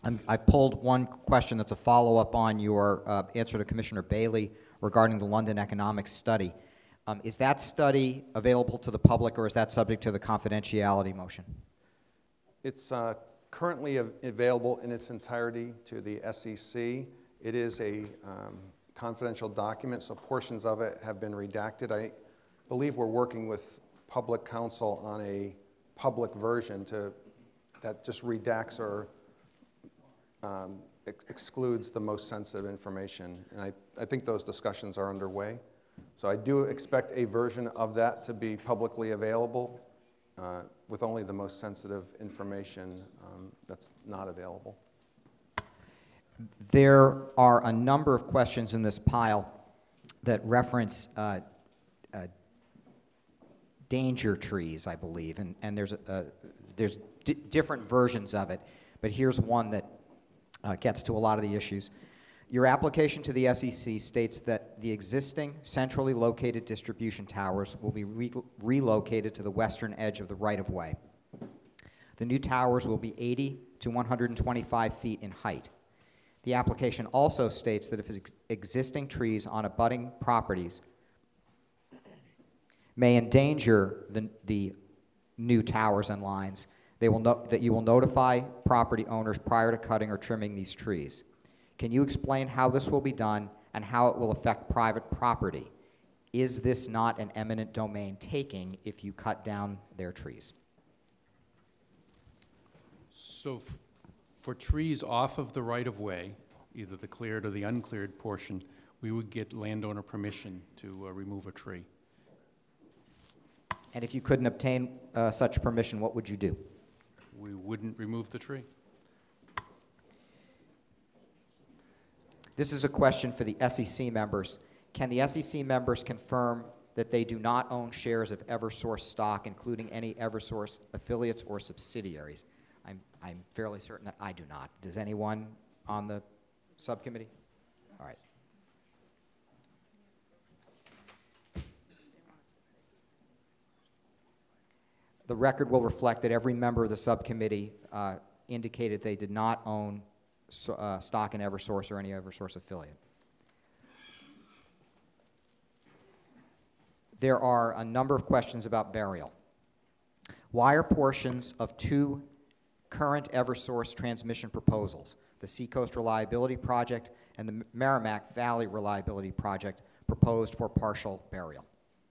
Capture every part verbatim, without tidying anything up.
I'm, I pulled one question that's a follow-up on your uh, answer to Commissioner Bailey regarding the London Economics Study. Um, is that study available to the public, or is that subject to the confidentiality motion? It's uh, currently av available in its entirety to the S E C. It is a um, confidential document, so portions of it have been redacted. I believe we're working with public counsel on a public version to, that just redacts or um, ex excludes the most sensitive information. And I, I think those discussions are underway. So I do expect a version of that to be publicly available uh, with only the most sensitive information um, that's not available. There are a number of questions in this pile that reference uh, uh, danger trees, I believe, and, and there's, a, there's d different versions of it, but here's one that uh, gets to a lot of the issues. Your application to the S E C states that the existing centrally located distribution towers will be re relocated to the western edge of the right-of-way. The new towers will be eighty to one hundred twenty-five feet in height. The application also states that if ex existing trees on abutting properties may endanger the, the new towers and lines, they will no that you will notify property owners prior to cutting or trimming these trees. Can you explain how this will be done and how it will affect private property? Is this not an eminent domain taking if you cut down their trees? So f for trees off of the right-of-way, either the cleared or the uncleared portion, we would get landowner permission to uh, remove a tree. And if you couldn't obtain uh, such permission, what would you do? We wouldn't remove the tree. This is a question for the S E C members. Can the S E C members confirm that they do not own shares of Eversource stock, including any Eversource affiliates or subsidiaries? I'm, I'm fairly certain that I do not. Does anyone on the subcommittee? All right. The record will reflect that every member of the subcommittee uh, indicated they did not own so, uh, stock in Eversource or any Eversource affiliate. There are a number of questions about burial. Why are portions of two current Eversource transmission proposals, the Seacoast Reliability Project and the Merrimack Valley Reliability Project, proposed for partial burial?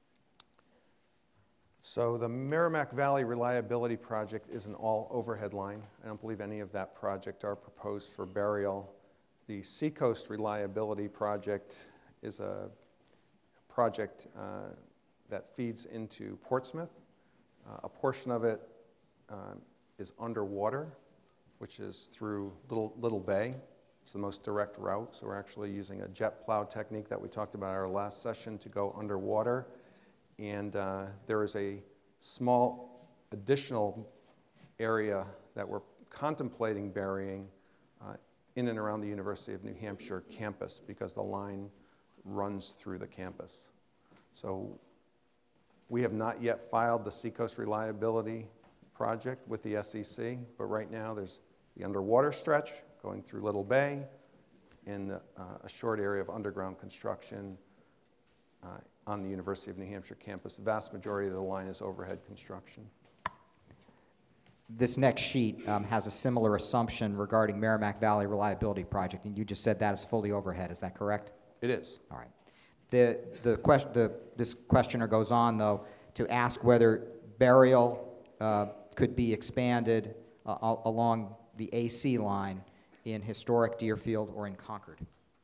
So the Merrimack Valley Reliability Project is an all overhead line. I don't believe any of that project are proposed for burial. The Seacoast Reliability Project is a project uh, that feeds into Portsmouth. Uh, a portion of it uh, is underwater, which is through Little, Little Bay. It's the most direct route, so we're actually using a jet plow technique that we talked about in our last session to go underwater. And uh, there is a small additional area that we're contemplating burying uh, in and around the University of New Hampshire campus because the line runs through the campus. So we have not yet filed the Seacoast Reliability Project with the S E C, but right now there's the underwater stretch going through Little Bay and uh, a short area of underground construction uh, on the University of New Hampshire campus. The vast majority of the line is overhead construction. This next sheet um, has a similar assumption regarding Merrimack Valley Reliability Project, and you just said that is fully overhead. Is that correct? It is. All right. The, the question, the, this questioner goes on, though, to ask whether burial uh, could be expanded uh, along the A C line in historic Deerfield or in Concord.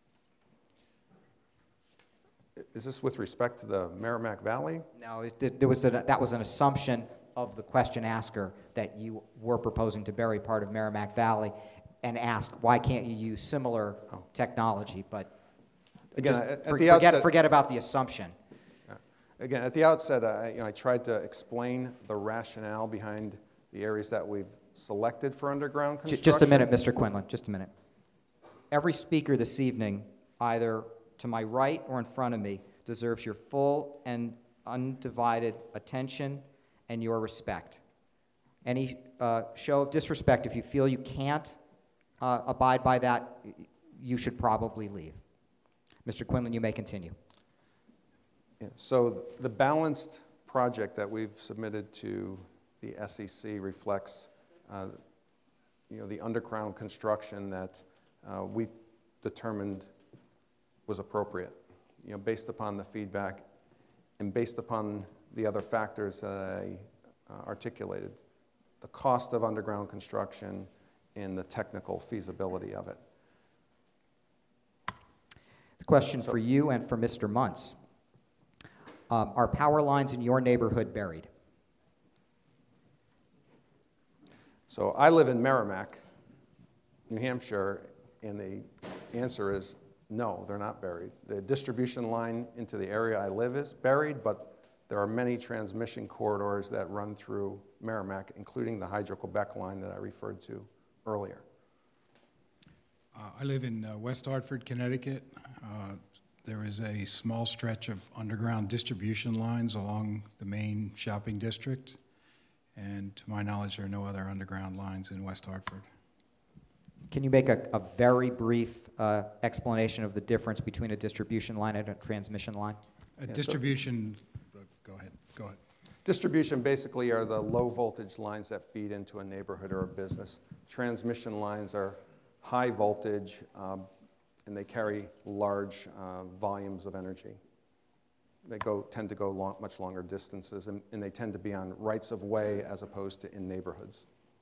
Is this with respect to the Merrimack Valley? No, it, there was a, that was an assumption of the question asker that you were proposing to bury part of Merrimack Valley and ask, why can't you use similar oh. technology? But again, just at, for, at the forget, outset, forget about the assumption. Yeah. Again, at the outset, I, you know, I tried to explain the rationale behind the areas that we've selected for underground construction. Just a minute, Mister Quinlan, just a minute. Every speaker this evening, either to my right or in front of me, deserves your full and undivided attention and your respect. Any uh, show of disrespect, if you feel you can't uh, abide by that, you should probably leave. Mister Quinlan, you may continue. Yeah, so the balanced project that we've submitted to the S E C reflects uh, you know, the underground construction that uh, we determined was appropriate, you know, based upon the feedback and based upon the other factors that I uh, articulated, the cost of underground construction and the technical feasibility of it. The question for you and for Mister Muntz. Um, are power lines in your neighborhood buried? So I live in Merrimack, New Hampshire, and the answer is no, they're not buried. The distribution line into the area I live is buried, but there are many transmission corridors that run through Merrimack, including the Hydro-Quebec line that I referred to earlier. Uh, I live in uh, West Hartford, Connecticut. Uh, there is a small stretch of underground distribution lines along the main shopping district. And to my knowledge, there are no other underground lines in West Hartford. Can you make a, a very brief uh, explanation of the difference between a distribution line and a transmission line? A Yeah, distribution, so go ahead, go ahead. Distribution basically are the low voltage lines that feed into a neighborhood or a business. Transmission lines are high voltage, um, and they carry large uh, volumes of energy. They go, tend to go long, much longer distances, and, and they tend to be on rights of way as opposed to in neighborhoods.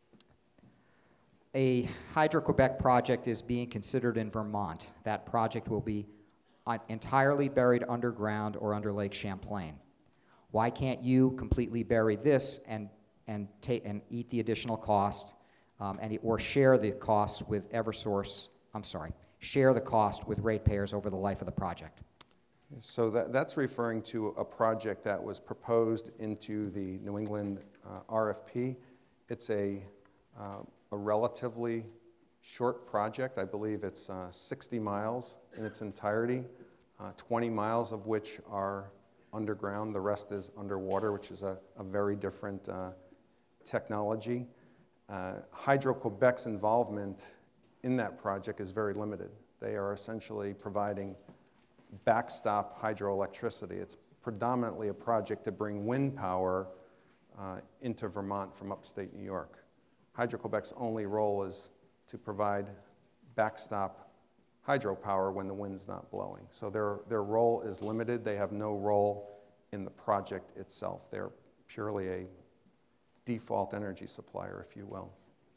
A Hydro-Quebec project is being considered in Vermont. That project will be uh, entirely buried underground or under Lake Champlain. Why can't you completely bury this and, and, take, and eat the additional cost, um, and, or share the costs with Eversource, I'm sorry, share the cost with ratepayers over the life of the project? So that, that's referring to a project that was proposed into the New England uh, R F P. It's a, uh, a relatively short project. I believe it's uh, sixty miles in its entirety, uh, twenty miles of which are underground. The rest is underwater, which is a, a very different uh, technology. Uh, Hydro-Quebec's involvement in that project is very limited. They are essentially providing backstop hydroelectricity. It's predominantly a project to bring wind power uh, into Vermont from upstate New York. Hydro-Quebec's only role is to provide backstop hydropower when the wind's not blowing. So their, their role is limited. They have no role in the project itself. They're purely a default energy supplier, if you will.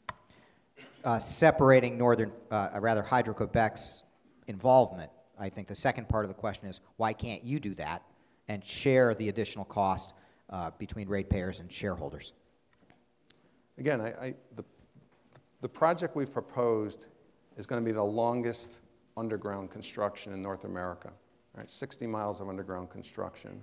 Uh, separating Northern, uh, rather Hydro-Quebec's involvement, I think the second part of the question is, why can't you do that and share the additional cost uh, between ratepayers and shareholders? Again, I, I, the, the project we've proposed is going to be the longest underground construction in North America, right? sixty miles of underground construction.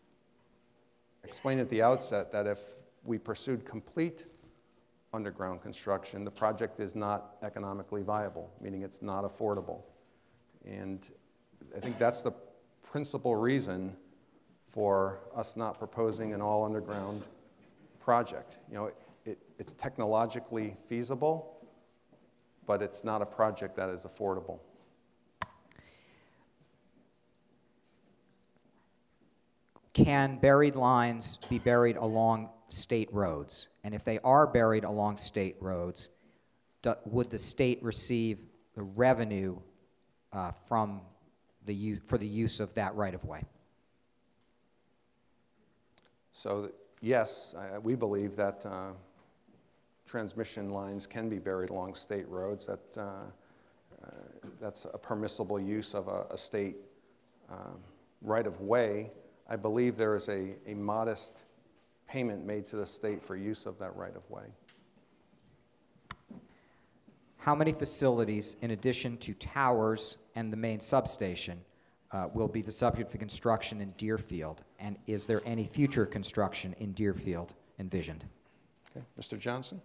I explained at the outset that if we pursued complete underground construction, the project is not economically viable, meaning it's not affordable. And I think that's the principal reason for us not proposing an all underground project. You know, it, it, it's technologically feasible, but it's not a project that is affordable. Can buried lines be buried along state roads? And if they are buried along state roads, do, would the state receive the revenue uh, from the use, for the use of that right-of-way? So yes, I, we believe that uh, transmission lines can be buried along state roads. That, uh, uh, that's a permissible use of a, a state uh, right-of-way. I believe there is a, a modest payment made to the state for use of that right-of-way. How many facilities, in addition to towers and the main substation, uh, will be the subject for construction in Deerfield? And is there any future construction in Deerfield envisioned? Okay, Mister Johnson?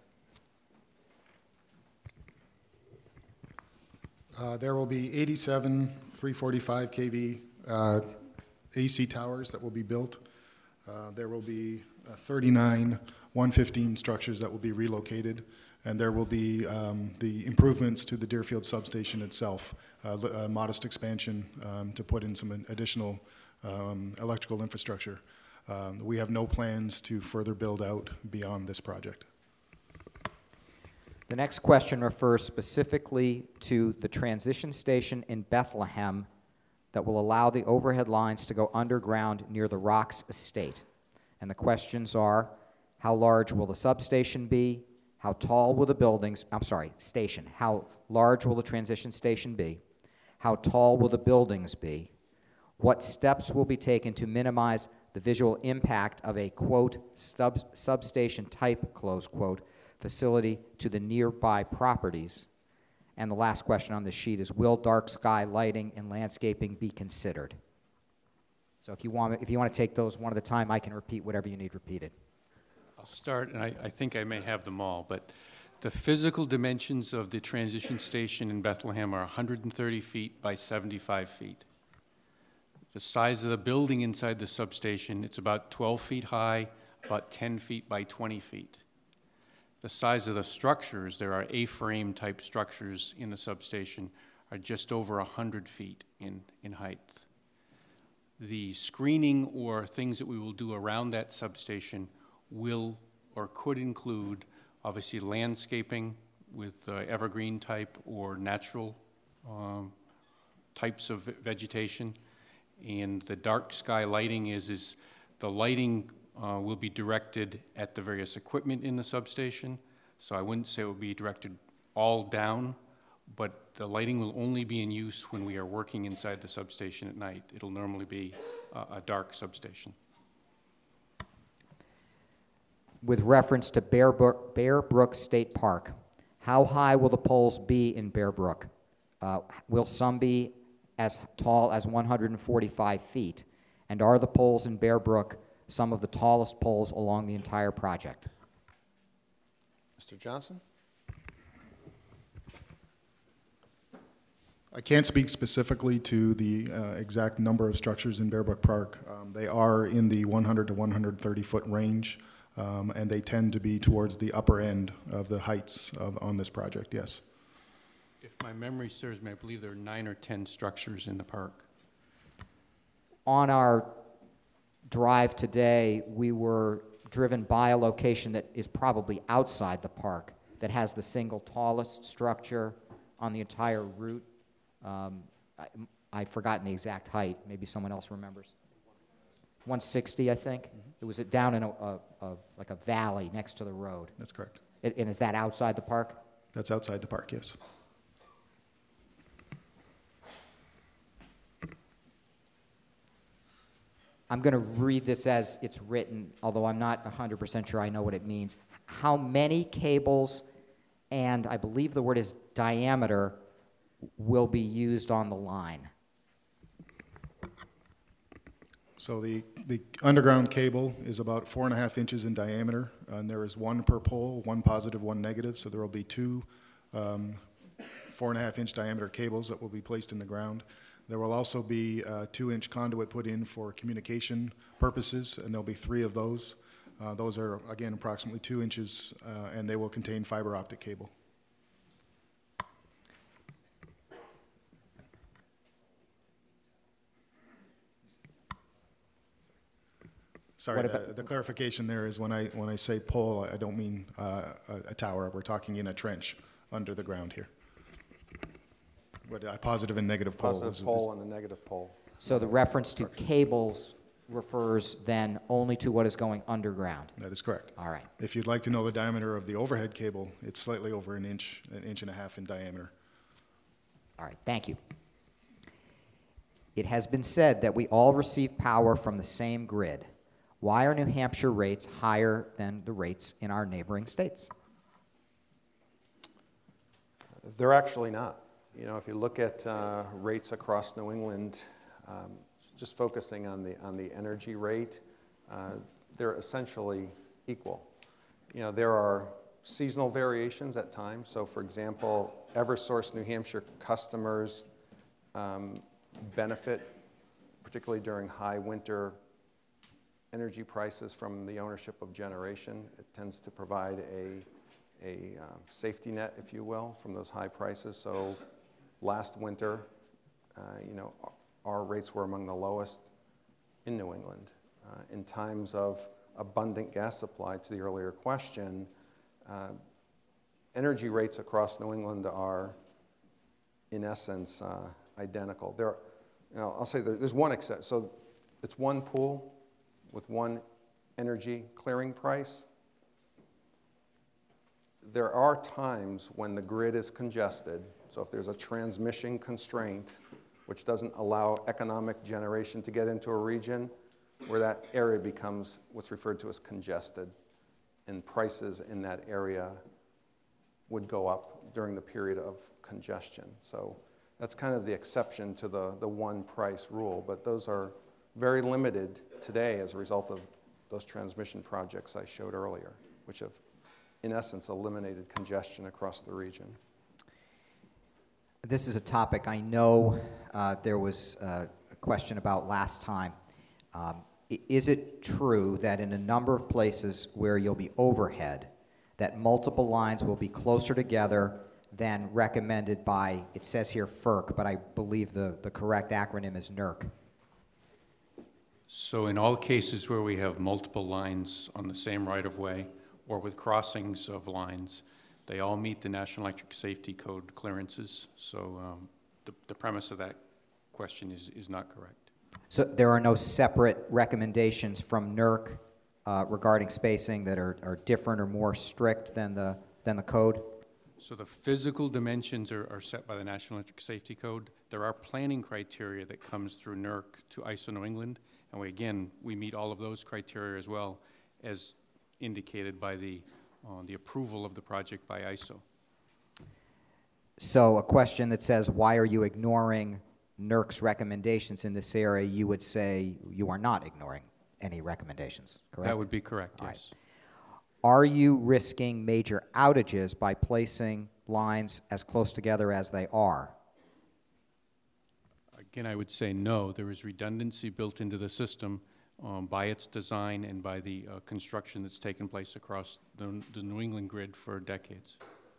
Uh, there will be eighty-seven three forty-five k V uh, A C towers that will be built. Uh, there will be uh, thirty-nine one fifteen structures that will be relocated, And there will be um, the improvements to the Deerfield substation itself, uh, li- a modest expansion um, to put in some additional um, electrical infrastructure. Um, we have no plans to further build out beyond this project. The next question refers specifically to the transition station in Bethlehem that will allow the overhead lines to go underground near the Rocks estate. And the questions are, how large will the substation be? How tall will the buildings, I'm sorry, station. How large will the transition station be? How tall will the buildings be? What steps will be taken to minimize the visual impact of a, quote, sub, substation type, close quote, facility to the nearby properties? And the last question on this sheet is, will dark sky lighting and landscaping be considered? So if you want, if you want to take those one at a time, I can repeat whatever you need repeated. I'll start, and I, I think I may have them all, but the physical dimensions of the transition station in Bethlehem are one hundred thirty feet by seventy-five feet. The size of the building inside the substation, it's about twelve feet high, about ten feet by twenty feet. The size of the structures, there are A-frame type structures in the substation, are just over one hundred feet in, in height. The screening or things that we will do around that substation will or could include, obviously, landscaping with uh, evergreen type or natural um, types of vegetation. And the dark sky lighting is, is the lighting uh, will be directed at the various equipment in the substation. So I wouldn't say it will be directed all down, but the lighting will only be in use when we are working inside the substation at night. It'll normally be uh, a dark substation. With reference to Bear Brook, Bear Brook State Park, how high will the poles be in Bear Brook? Uh, will some be as tall as one hundred forty-five feet? And are the poles in Bear Brook some of the tallest poles along the entire project? Mister Johnson? I can't speak specifically to the uh, exact number of structures in Bear Brook Park. Um, they are in the one hundred to one hundred thirty foot range, um, and they tend to be towards the upper end of the heights of, on this project, yes. If my memory serves me, I believe there are nine or ten structures in the park. On our drive today, we were driven by a location that is probably outside the park that has the single tallest structure on the entire route. Um, I, I've forgotten the exact height. Maybe someone else remembers. one sixty, I think. Mm-hmm. It was down in a, a, a, like a valley next to the road. That's correct. It, and is that outside the park? That's outside the park, yes. I'm going to read this as it's written, although I'm not one hundred percent sure I know what it means. How many cables, and I believe the word is diameter, will be used on the line? So the, the underground cable is about four and a half inches in diameter, and there is one per pole, one positive, one negative, so there will be two um, four and a half inch diameter cables that will be placed in the ground. There will also be a two inch conduit put in for communication purposes, and there'll be three of those. Uh, those are, again, approximately two inches, uh, and they will contain fiber optic cable. Sorry, What the, about- the clarification there is when I, when I say pole, I don't mean uh, a, a tower. We're talking in a trench under the ground here. But a positive and negative pole. Positive is- pole and the negative pole. So the reference to cables refers then only to what is going underground. That is correct. All right. If you'd like to know the diameter of the overhead cable, it's slightly over an inch, an inch and a half in diameter. All right, thank you. It has been said that we all receive power from the same grid. Why are New Hampshire rates higher than the rates in our neighboring states? They're actually not. You know, if you look at uh, rates across New England, um, just focusing on the on the energy rate, uh, they're essentially equal. You know, there are seasonal variations at times. So, for example, Eversource New Hampshire customers um, benefit, particularly during high winter energy prices from the ownership of generation. It tends to provide a a um, safety net, if you will, from those high prices. So last winter, uh, you know, our rates were among the lowest in New England. Uh, in times of abundant gas supply, to the earlier question, uh, energy rates across New England are, in essence, uh, identical. There, you know, I'll say there, there's one exception. So it's one pool with one energy clearing price. There are times when the grid is congested. So if there's a transmission constraint, which doesn't allow economic generation to get into a region, where that area becomes what's referred to as congested, and prices in that area would go up during the period of congestion. So that's kind of the exception to the, the one price rule, but those are very limited today as a result of those transmission projects I showed earlier, which have, in essence, eliminated congestion across the region. This is a topic I know uh, there was uh, a question about last time. Um, i- is it true that in a number of places where you'll be overhead, that multiple lines will be closer together than recommended by, it says here F E R C, but I believe the, the correct acronym is N E R C? So in all cases where we have multiple lines on the same right-of-way or with crossings of lines, they all meet the National Electric Safety Code clearances. So um, the, the premise of that question is, is not correct. So there are no separate recommendations from N E R C uh, regarding spacing that are, are different or more strict than the, than the code? So the physical dimensions are, are set by the National Electric Safety Code. There are planning criteria that comes through N E R C to I S O New England, and we, again, we meet all of those criteria as well as indicated by the, uh, the approval of the project by I S O. So a question that says, why are you ignoring N E R C's recommendations in this area, you would say you are not ignoring any recommendations, correct? That would be correct, All right. yes. Are you risking major outages by placing lines as close together as they are? Again, I would say no. There is redundancy built into the system um, by its design and by the uh, construction that's taken place across the, the New England grid for decades.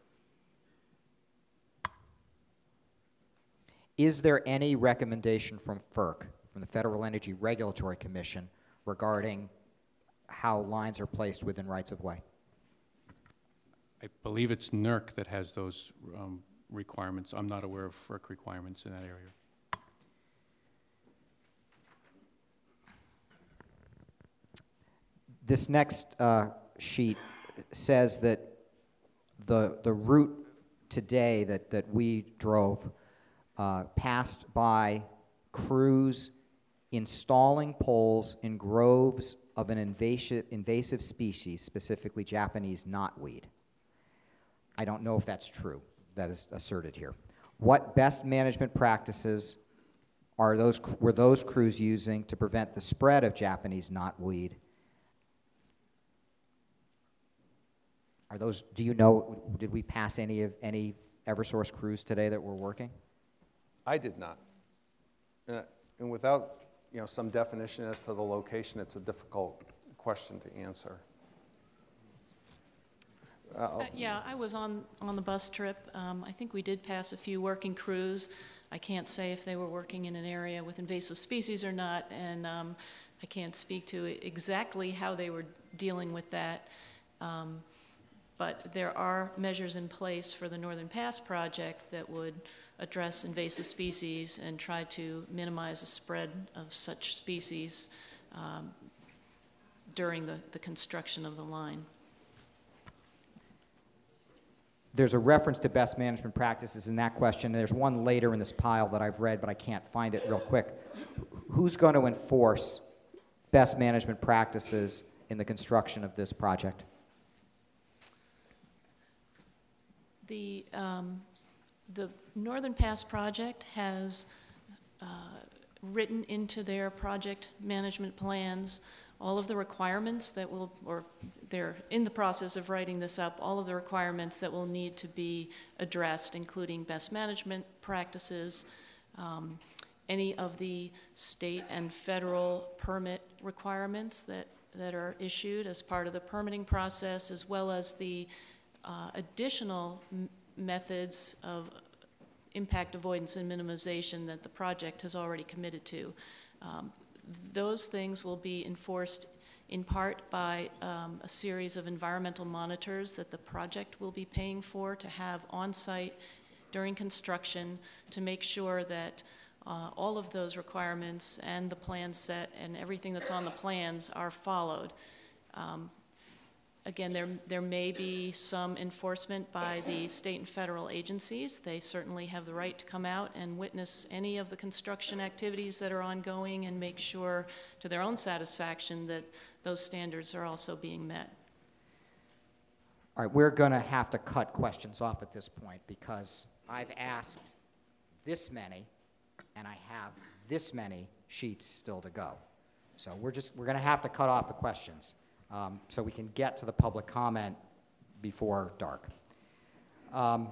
Is there any recommendation from F E R C, from the Federal Energy Regulatory Commission, regarding how lines are placed within rights-of-way? I believe it's N E R C that has those um, requirements. I'm not aware of F E R C requirements in that area. This next uh, sheet says that the, the route today that, that we drove uh, passed by crews installing poles in groves of an invasive, invasive species, specifically Japanese knotweed. I don't know if that's true, that is asserted here. What best management practices are those, were those crews using to prevent the spread of Japanese knotweed? Are those, do you know, did we pass any of any Eversource crews today that were working? I did not. Uh, and without, you know, some definition as to the location, it's a difficult question to answer. Uh, Uh, yeah, I was on, on the bus trip. Um, I think we did pass a few working crews. I can't say if they were working in an area with invasive species or not, and um, I can't speak to exactly how they were dealing with that. Um, but there are measures in place for the Northern Pass project that would address invasive species and try to minimize the spread of such species um, during the, the construction of the line. There's a reference to best management practices in that question. There's one later in this pile that I've read, but I can't find it real quick. Who's going to enforce best management practices in the construction of this project? The, um, the Northern Pass project has uh, written into their project management plans all of the requirements that will, or they're in the process of writing this up, all of the requirements that will need to be addressed, including best management practices, um, any of the state and federal permit requirements that, that are issued as part of the permitting process, as well as the uh, additional m- methods of impact avoidance and minimization that the project has already committed to. Um, those things will be enforced in part by um, a series of environmental monitors that the project will be paying for to have on site during construction to make sure that uh, all of those requirements and the plan set and everything that's on the plans are followed. Um, Again, there, there may be some enforcement by the state and federal agencies. They certainly have the right to come out and witness any of the construction activities that are ongoing and make sure to their own satisfaction that those standards are also being met. All right, we're going to have to cut questions off at this point because I've asked this many, and I have this many sheets still to go. So we're just, we're going to have to cut off the questions. Um, so we can get to the public comment before dark. Um,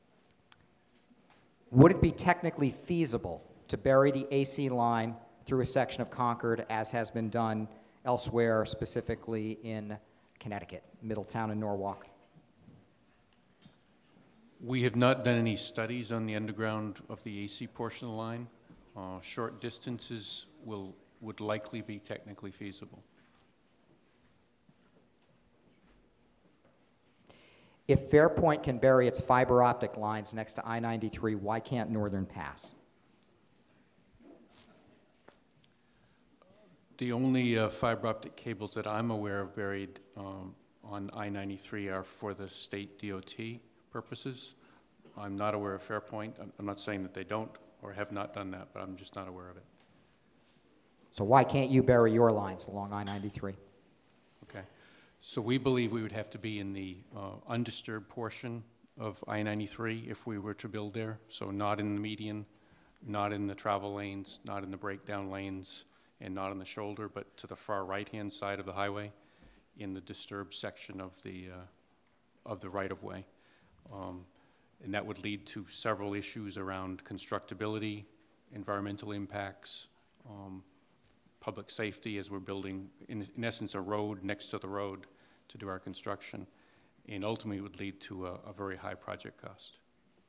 would it be technically feasible to bury the A C line through a section of Concord as has been done elsewhere, specifically in Connecticut, Middletown and Norwalk? We have not done any studies on the underground of the A C portion of the line. Uh, short distances will, would likely be technically feasible. If Fairpoint can bury its fiber optic lines next to I ninety-three, why can't Northern Pass? The only uh, fiber optic cables that I'm aware of buried um, on I ninety-three are for the state D O T purposes. I'm not aware of Fairpoint. I'm, I'm not saying that they don't or have not done that, but I'm just not aware of it. So why can't you bury your lines along I ninety-three? Okay. So we believe we would have to be in the uh, undisturbed portion of I ninety-three if we were to build there. So not in the median, not in the travel lanes, not in the breakdown lanes, and not on the shoulder, but to the far right-hand side of the highway in the disturbed section of the, uh, of the right-of-way. Um, and that would lead to several issues around constructability, environmental impacts, um, public safety as we're building, in, in essence, a road next to the road to do our construction, and ultimately would lead to a, a very high project cost.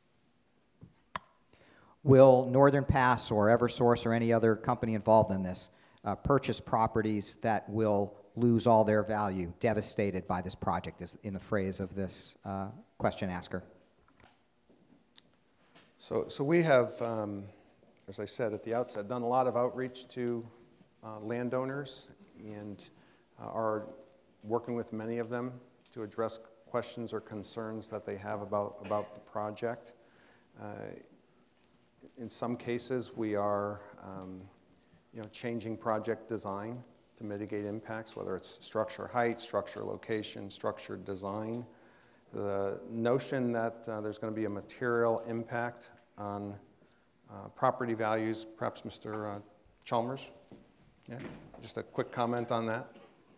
Will Northern Pass or Eversource or any other company involved in this uh, purchase properties that will lose all their value, devastated by this project, is in the phrase of this uh, question asker? So, so we have, um, as I said at the outset, done a lot of outreach to uh, landowners and uh, are working with many of them to address questions or concerns that they have about, about the project. Uh, in some cases, we are um, you know, changing project design to mitigate impacts, whether it's structure height, structure location, structure design. The notion that uh, there's going to be a material impact on uh, property values, perhaps Mister Uh, Chalmers? Yeah, just a quick comment on that.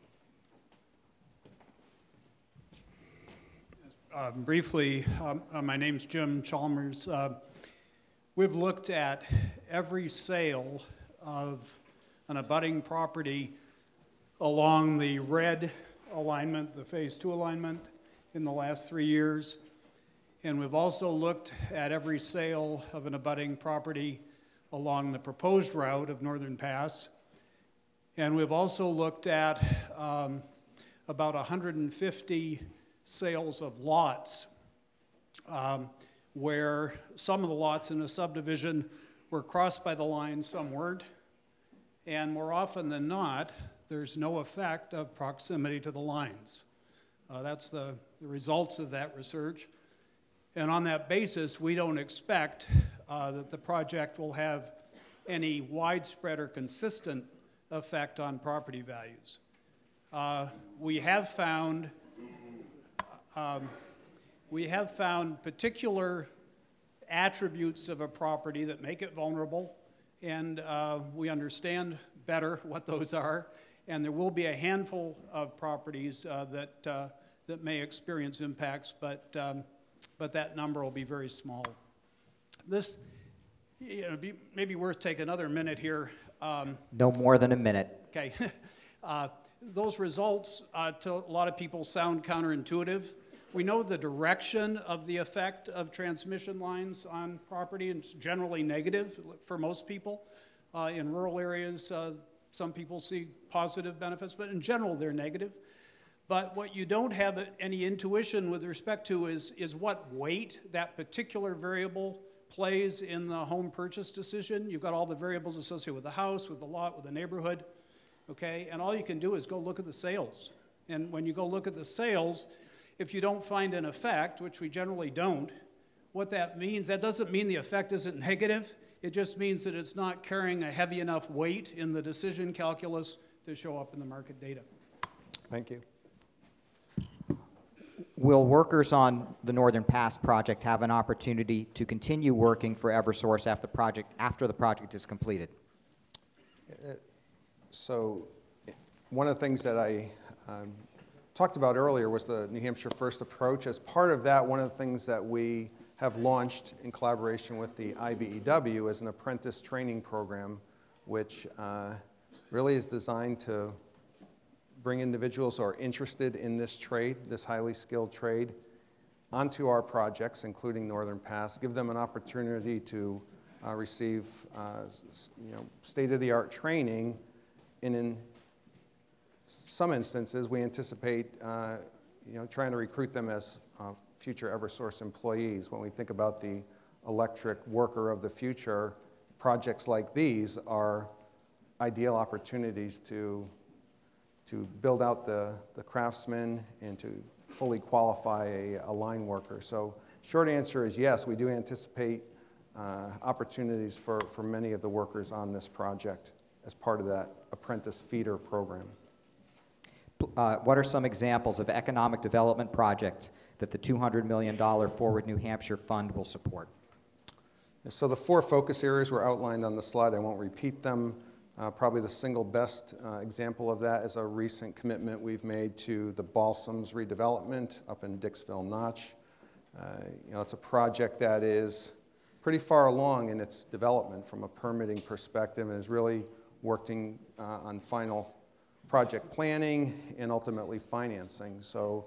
Uh, briefly, um, uh, my name's Jim Chalmers. Uh, we've looked at every sale of an abutting property along the red alignment, the phase two alignment, in the last three years. And we've also looked at every sale of an abutting property along the proposed route of Northern Pass. And we've also looked at um, about one hundred fifty sales of lots um, where some of the lots in a subdivision were crossed by the line, some weren't. And more often than not, there's no effect of proximity to the lines. Uh, that's the, the results of that research. And on that basis, we don't expect uh, that the project will have any widespread or consistent effect on property values. Uh, we have found um, we have found particular attributes of a property that make it vulnerable, and uh, we understand better what those are. And there will be a handful of properties uh, that uh, that may experience impacts, but um, but that number will be very small. This, you know, be maybe worth taking another minute here. Um, No more than a minute. Okay, uh, those results uh, to a lot of people sound counterintuitive, we know the direction of the effect of transmission lines on property, and it's generally negative for most people. Uh, in rural areas, uh, some people see positive benefits, but in general, they're negative. But what you don't have any intuition with respect to is, is what weight that particular variable plays in the home purchase decision. You've got all the variables associated with the house, with the lot, with the neighborhood, okay? And all you can do is go look at the sales. And when you go look at the sales, if you don't find an effect, which we generally don't, what that means, that doesn't mean the effect isn't negative. It just means that it's not carrying a heavy enough weight in the decision calculus to show up in the market data. Thank you. Will workers on the Northern Pass project have an opportunity to continue working for Eversource after the project, after the project is completed? So one of the things that I um, talked about earlier was the New Hampshire First approach. As part of that, one of the things that we have launched in collaboration with the I B E W is an apprentice training program, which uh, really is designed to bring individuals who are interested in this trade, this highly skilled trade, onto our projects, including Northern Pass, give them an opportunity to uh, receive uh, you know, state-of-the-art training, and in some instances, we anticipate uh, you know, trying to recruit them as uh, future Eversource employees. When we think about the electric worker of the future, projects like these are ideal opportunities to to build out the, the craftsman and to fully qualify a, a line worker. So short answer is yes, we do anticipate uh, opportunities for, for many of the workers on this project as part of that apprentice feeder program. Uh, what are some examples of economic development projects that the two hundred million dollars Forward New Hampshire Fund will support? So the four focus areas were outlined on the slide. I won't repeat them. Uh, probably the single best uh, example of that is a recent commitment we've made to the Balsams redevelopment up in Dixville Notch. Uh, you know, it's a project that is pretty far along in its development from a permitting perspective and is really working uh, on final project planning and ultimately financing. So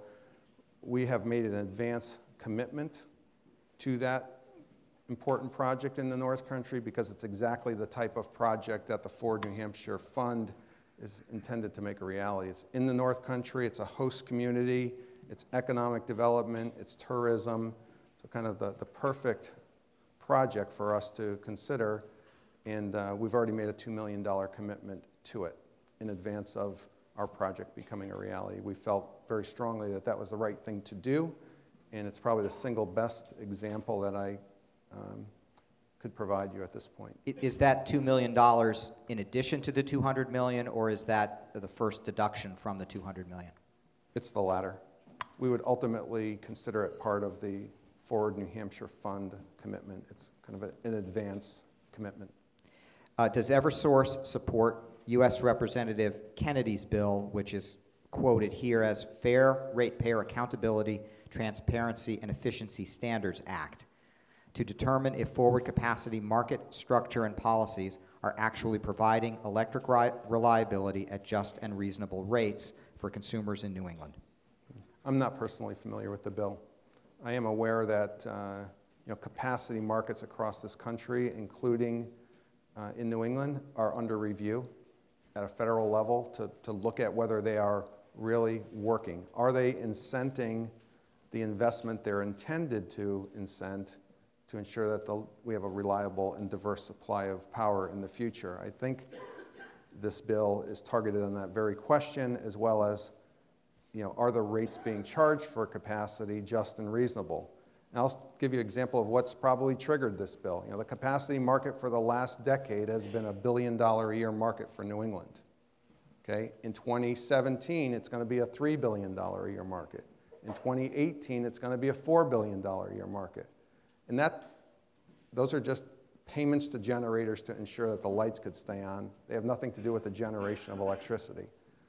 we have made an advance commitment to that important project in the North Country because it's exactly the type of project that the Forward New Hampshire Fund is intended to make a reality. It's in the North Country, it's a host community, it's economic development, it's tourism, so kind of the, the perfect project for us to consider, and uh, we've already made a two million dollars commitment to it in advance of our project becoming a reality. We felt very strongly that that was the right thing to do, and it's probably the single best example that I Um, could provide you at this point. Is that two million dollars in addition to the two hundred million dollars, or is that the first deduction from the two hundred million dollars? It's the latter. We would ultimately consider it part of the Forward New Hampshire Fund commitment. It's kind of a, an advance commitment. Uh, does Eversource support U S Representative Kennedy's bill, which is quoted here as Fair Ratepayer Accountability, Transparency, and Efficiency Standards Act, to determine if forward capacity market structure and policies are actually providing electric reliability at just and reasonable rates for consumers in New England? I'm not personally familiar with the bill. I am aware that uh, you know, capacity markets across this country, including uh, in New England, are under review at a federal level to, to look at whether they are really working. Are they incenting the investment they're intended to incent to ensure that the, we have a reliable and diverse supply of power in the future? I think this bill is targeted on that very question, as well as, you know, are the rates being charged for capacity just and reasonable? And I'll give you an example of what's probably triggered this bill. You know, the capacity market for the last decade has been a billion dollar a year market for New England. Okay, in twenty seventeen, it's going to be a three billion dollar a year market. In twenty eighteen, it's going to be a four billion dollar a year market. And that, those are just payments to generators to ensure that the lights could stay on. They have nothing to do with the generation of electricity.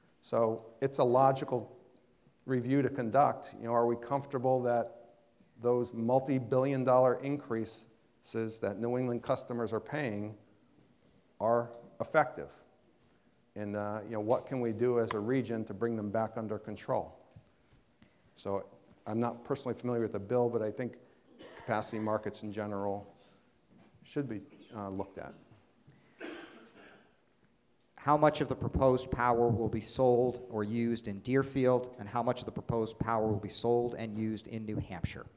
So it's a logical review to conduct. You know, are we comfortable that those multi-billion dollar increases that New England customers are paying are effective? And uh, you know, what can we do as a region to bring them back under control? So I'm not personally familiar with the bill, but I think capacity markets in general should be uh, looked at. How much of the proposed power will be sold or used in Deerfield, and how much of the proposed power will be sold and used in New Hampshire?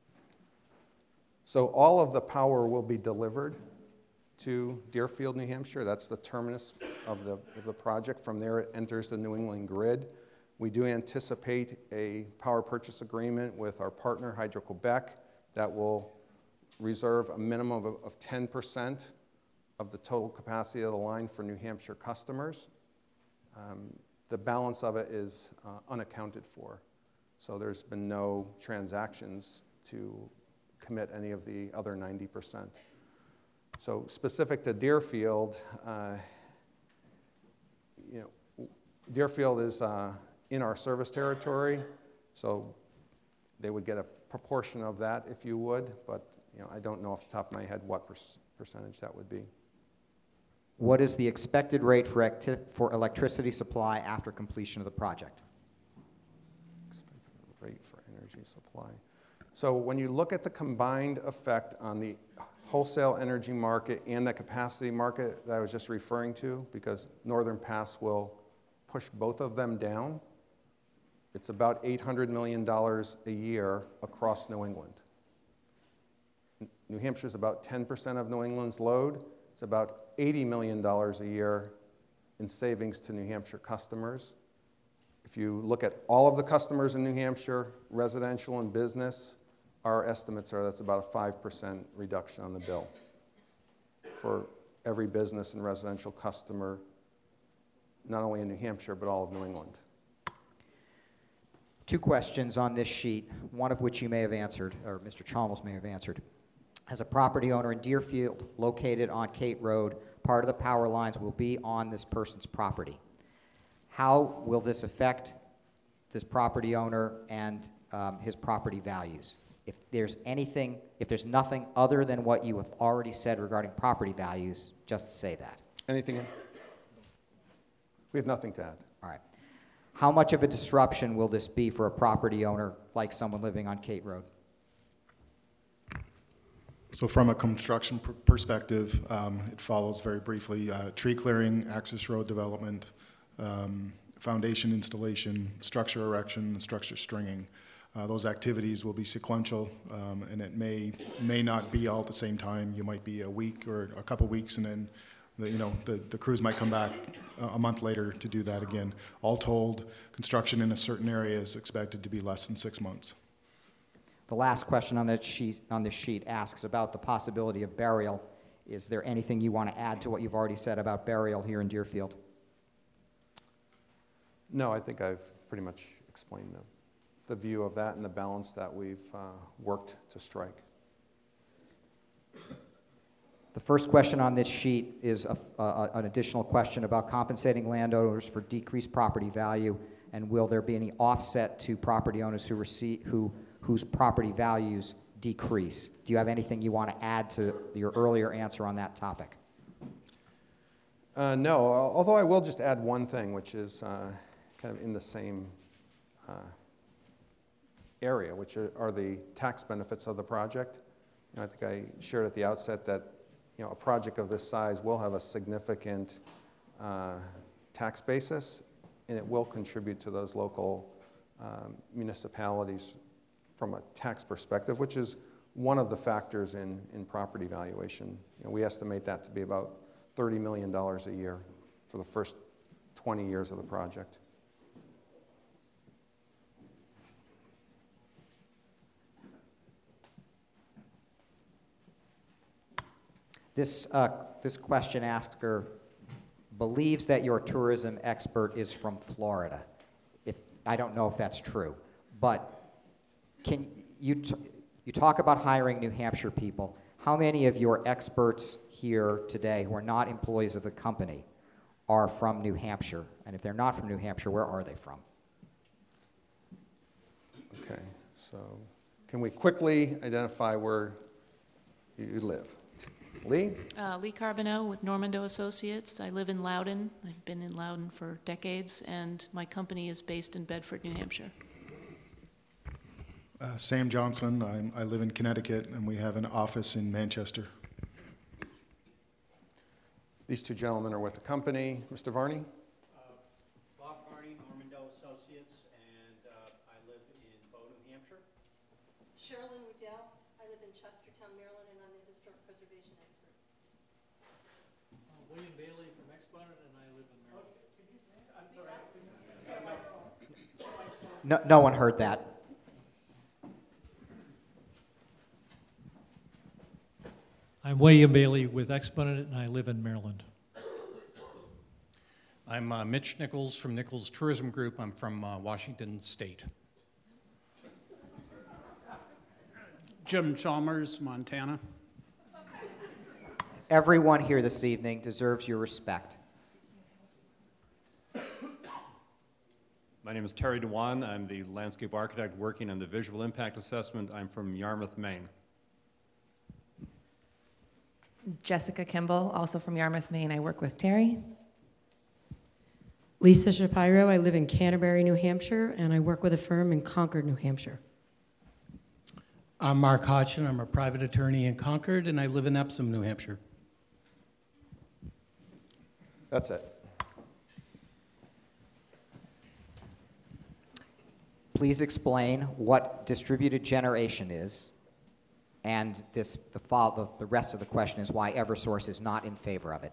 So all of the power will be delivered to Deerfield, New Hampshire. That's the terminus of the, of the project. From there, it enters the New England grid. We do anticipate a power purchase agreement with our partner, Hydro-Quebec, that will reserve a minimum of, of ten percent of the total capacity of the line for New Hampshire customers. Um, the balance of it is uh, unaccounted for. So there's been no transactions to commit any of the other ninety percent. So specific to Deerfield, uh, you know, Deerfield is uh, in our service territory, so they would get a proportion of that if you would, but you know, I don't know off the top of my head what per percentage that would be. What is the expected rate for, acti for electricity supply after completion of the project? Expected rate for energy supply. So when you look at the combined effect on the wholesale energy market and the capacity market that I was just referring to, because Northern Pass will push both of them down, it's about eight hundred million dollars a year across New England. New Hampshire is about ten percent of New England's load. It's about eighty million dollars a year in savings to New Hampshire customers. If you look at all of the customers in New Hampshire, residential and business, our estimates are that's about a five percent reduction on the bill for every business and residential customer, not only in New Hampshire, but all of New England. Two questions on this sheet, one of which you may have answered, or Mister Chalmers may have answered. As a property owner in Deerfield, located on Kate Road, part of the power lines will be on this person's property. How will this affect this property owner and um, his property values? If there's anything, if there's nothing other than what you have already said regarding property values, just say that. Anything? We have nothing to add. All right. How much of a disruption will this be for a property owner like someone living on Kate Road? So from a construction pr perspective, um, it follows very briefly uh, tree clearing, access road development, um, foundation installation, structure erection, and structure stringing. Uh, those activities will be sequential, um, and it may may not be all at the same time. You might be a week or a couple weeks, and then the, you know the, the crews might come back a month later to do that again. All told, construction in a certain area is expected to be less than six months. The last question on this sheet, on this sheet asks about the possibility of burial. Is there anything you want to add to what you've already said about burial here in Deerfield? No, I think I've pretty much explained the, the view of that and the balance that we've uh, worked to strike. The first question on this sheet is a, uh, an additional question about compensating landowners for decreased property value, and will there be any offset to property owners who receive, who, whose property values decrease? Do you have anything you want to add to your earlier answer on that topic? Uh, no, although I will just add one thing, which is uh, kind of in the same uh, area, which are, are the tax benefits of the project. You know, I think I shared at the outset that you know, a project of this size will have a significant uh, tax basis, and it will contribute to those local um, municipalities from a tax perspective, which is one of the factors in, in property valuation. You know, we estimate that to be about thirty million dollars a year for the first twenty years of the project. This, uh, this question asker believes that your tourism expert is from Florida. If, I don't know if that's true, but can you, t you talk about hiring New Hampshire people. How many of your experts here today who are not employees of the company are from New Hampshire? And if they're not from New Hampshire, where are they from? Okay, so can we quickly identify where you live? Lee? Uh, Lee Carbonneau with Normando Associates. I live in Loudon. I've been in Loudon for decades, and my company is based in Bedford, New Hampshire. Uh, Sam Johnson. I'm, I live in Connecticut, and we have an office in Manchester. These two gentlemen are with the company. Mister Varney? Uh, Bob Varney, Normandale Associates, and uh, I live in Bow, New Hampshire. Sherilyn Riddell. I live in Chestertown, Maryland, and I'm the historic preservation expert. Uh, William Bailey from Exponent, and I live in Maryland. I'm sorry. No, no one heard that. I'm William Bailey with Exponent, and I live in Maryland. I'm uh, Mitch Nichols from Nichols Tourism Group. I'm from uh, Washington State. Jim Chalmers, Montana. Everyone here this evening deserves your respect. My name is Terry Dewan. I'm the landscape architect working on the visual impact assessment. I'm from Yarmouth, Maine. Jessica Kimball, also from Yarmouth, Maine. I work with Terry. Lisa Shapiro. I live in Canterbury, New Hampshire, and I work with a firm in Concord, New Hampshire. I'm Mark Hodgson. I'm a private attorney in Concord, and I live in Epsom, New Hampshire. That's it. Please explain what distributed generation is, and this, the, follow, the rest of the question is why Eversource is not in favor of it.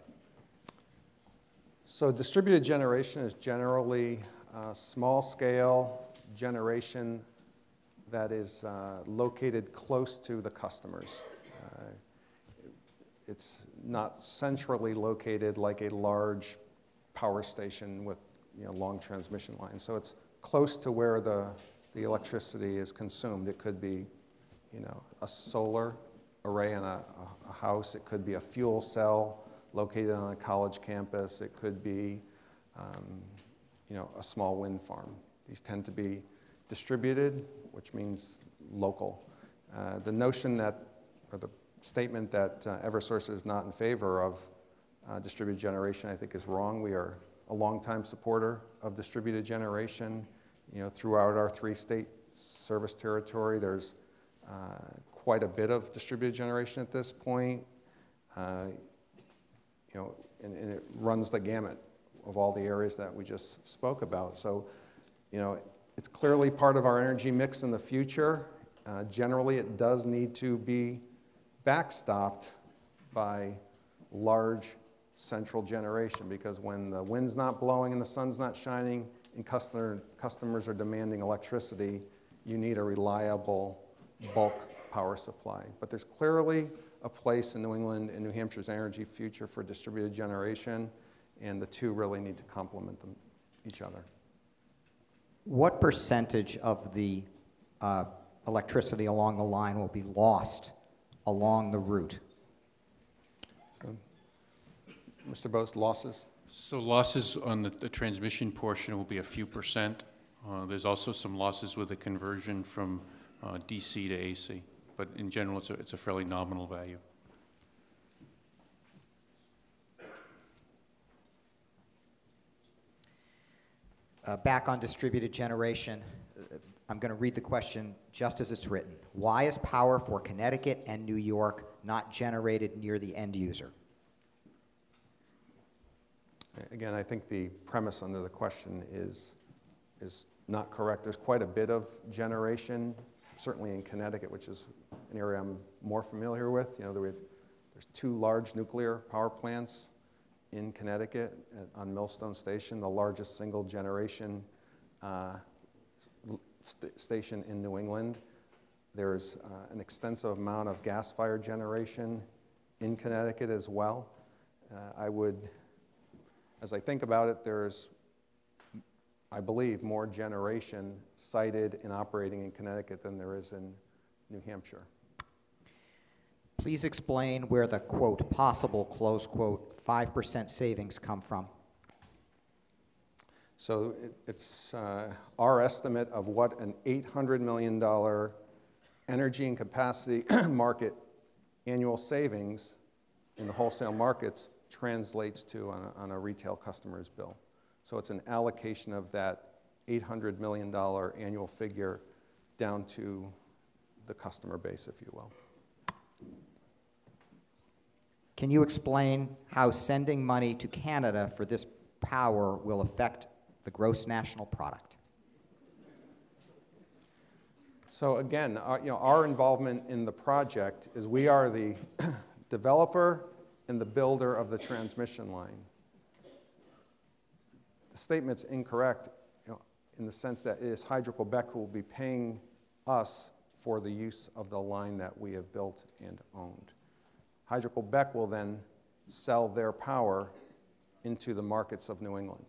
So distributed generation is generally uh, small-scale generation that is uh, located close to the customers. Uh, it's not centrally located like a large power station with you know, long transmission lines. So it's close to where the, the electricity is consumed. It could be you know, a solar array on a, a house. It could be a fuel cell located on a college campus. It could be um, you know, a small wind farm. These tend to be distributed, which means local. Uh, the notion that, or the statement that uh, Eversource is not in favor of uh, distributed generation, I think is wrong. We are a longtime supporter of distributed generation. You know, throughout our three-state service territory, there's uh, quite a bit of distributed generation at this point. Uh, you know, and, and it runs the gamut of all the areas that we just spoke about. So, you know, it's clearly part of our energy mix in the future. Uh, generally, it does need to be backstopped by large central generation, because when the wind's not blowing and the sun's not shining and customer, customers are demanding electricity, you need a reliable bulk power supply. But there's clearly a place in New England and New Hampshire's energy future for distributed generation, and the two really need to complement them, each other. What percentage of the uh, electricity along the line will be lost along the route? Um, Mister Bose, losses? So losses on the, the transmission portion will be a few percent. Uh, there's also some losses with the conversion from uh, D C to A C, but in general, it's a, it's a fairly nominal value. Uh, back on distributed generation, uh, I'm going to read the question just as it's written. Why is power for Connecticut and New York not generated near the end user? Again, I think the premise under the question is, is not correct. There's quite a bit of generation, certainly in Connecticut, which is an area I'm more familiar with. You know, there we have, there's two large nuclear power plants in Connecticut at, on Millstone Station, the largest single generation uh, st station in New England. There's uh, an extensive amount of gas-fired generation in Connecticut as well. Uh, I would, as I think about it, there's, I believe, more generation sited and operating in Connecticut than there is in New Hampshire. Please explain where the, quote, possible, close quote, five percent savings come from. So it, it's uh, our estimate of what an eight hundred million dollar energy and capacity market annual savings in the wholesale markets translates to on a, on a retail customer's bill. So it's an allocation of that eight hundred million dollar annual figure down to the customer base, if you will. Can you explain how sending money to Canada for this power will affect the gross national product? So again, our, you know, our involvement in the project is we are the developer and the builder of the transmission line. The statement's incorrect, you know, in the sense that it is Hydro-Quebec who will be paying us for the use of the line that we have built and owned. Hydro-Quebec will then sell their power into the markets of New England,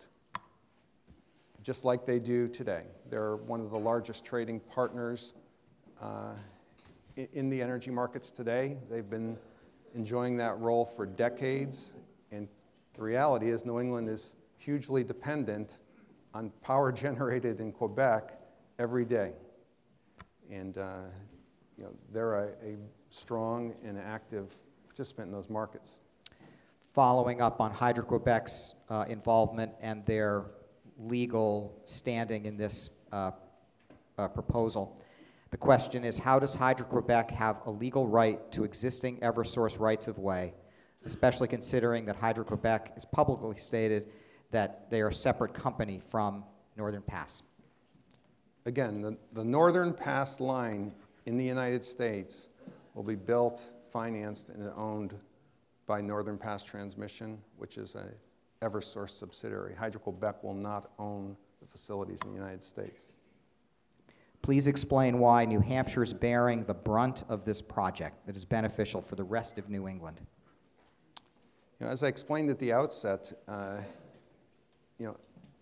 just like they do today. They're one of the largest trading partners uh, in the energy markets today. They've been enjoying that role for decades, and the reality is New England is hugely dependent on power generated in Quebec every day. And uh, you know, they're a, a strong and active participant in those markets. Following up on Hydro-Quebec's uh, involvement and their legal standing in this uh, uh, proposal, the question is, how does Hydro-Quebec have a legal right to existing Eversource rights-of-way, especially considering that Hydro-Quebec has publicly stated that they are a separate company from Northern Pass? Again, the, the Northern Pass line in the United States will be built, financed, and owned by Northern Pass Transmission, which is a Eversource subsidiary. Hydro-Quebec will not own the facilities in the United States. Please explain why New Hampshire is bearing the brunt of this project that is beneficial for the rest of New England. You know, as I explained at the outset, uh, you know,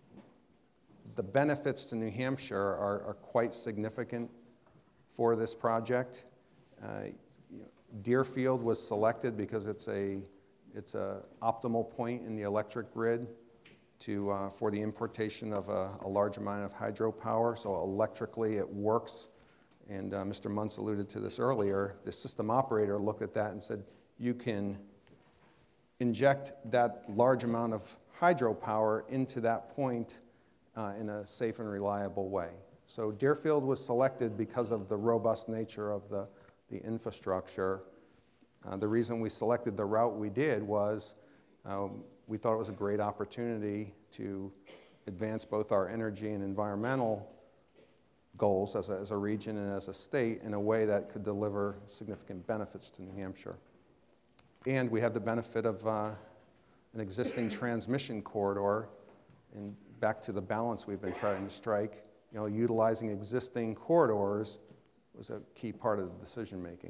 the benefits to New Hampshire are, are quite significant for this project. Uh, you know, Deerfield was selected because it's a it's a optimal point in the electric grid to uh, for the importation of a, a large amount of hydropower. So electrically, it works. And uh, Mister Muntz alluded to this earlier. The system operator looked at that and said, "You can inject that large amount of hydropower into that point uh, in a safe and reliable way." So Deerfield was selected because of the robust nature of the, the infrastructure. Uh, the reason we selected the route we did was um, we thought it was a great opportunity to advance both our energy and environmental goals as a, as a region and as a state in a way that could deliver significant benefits to New Hampshire. And we have the benefit of uh, an existing transmission corridor, and back to the balance we've been trying to strike, you know, utilizing existing corridors was a key part of the decision making.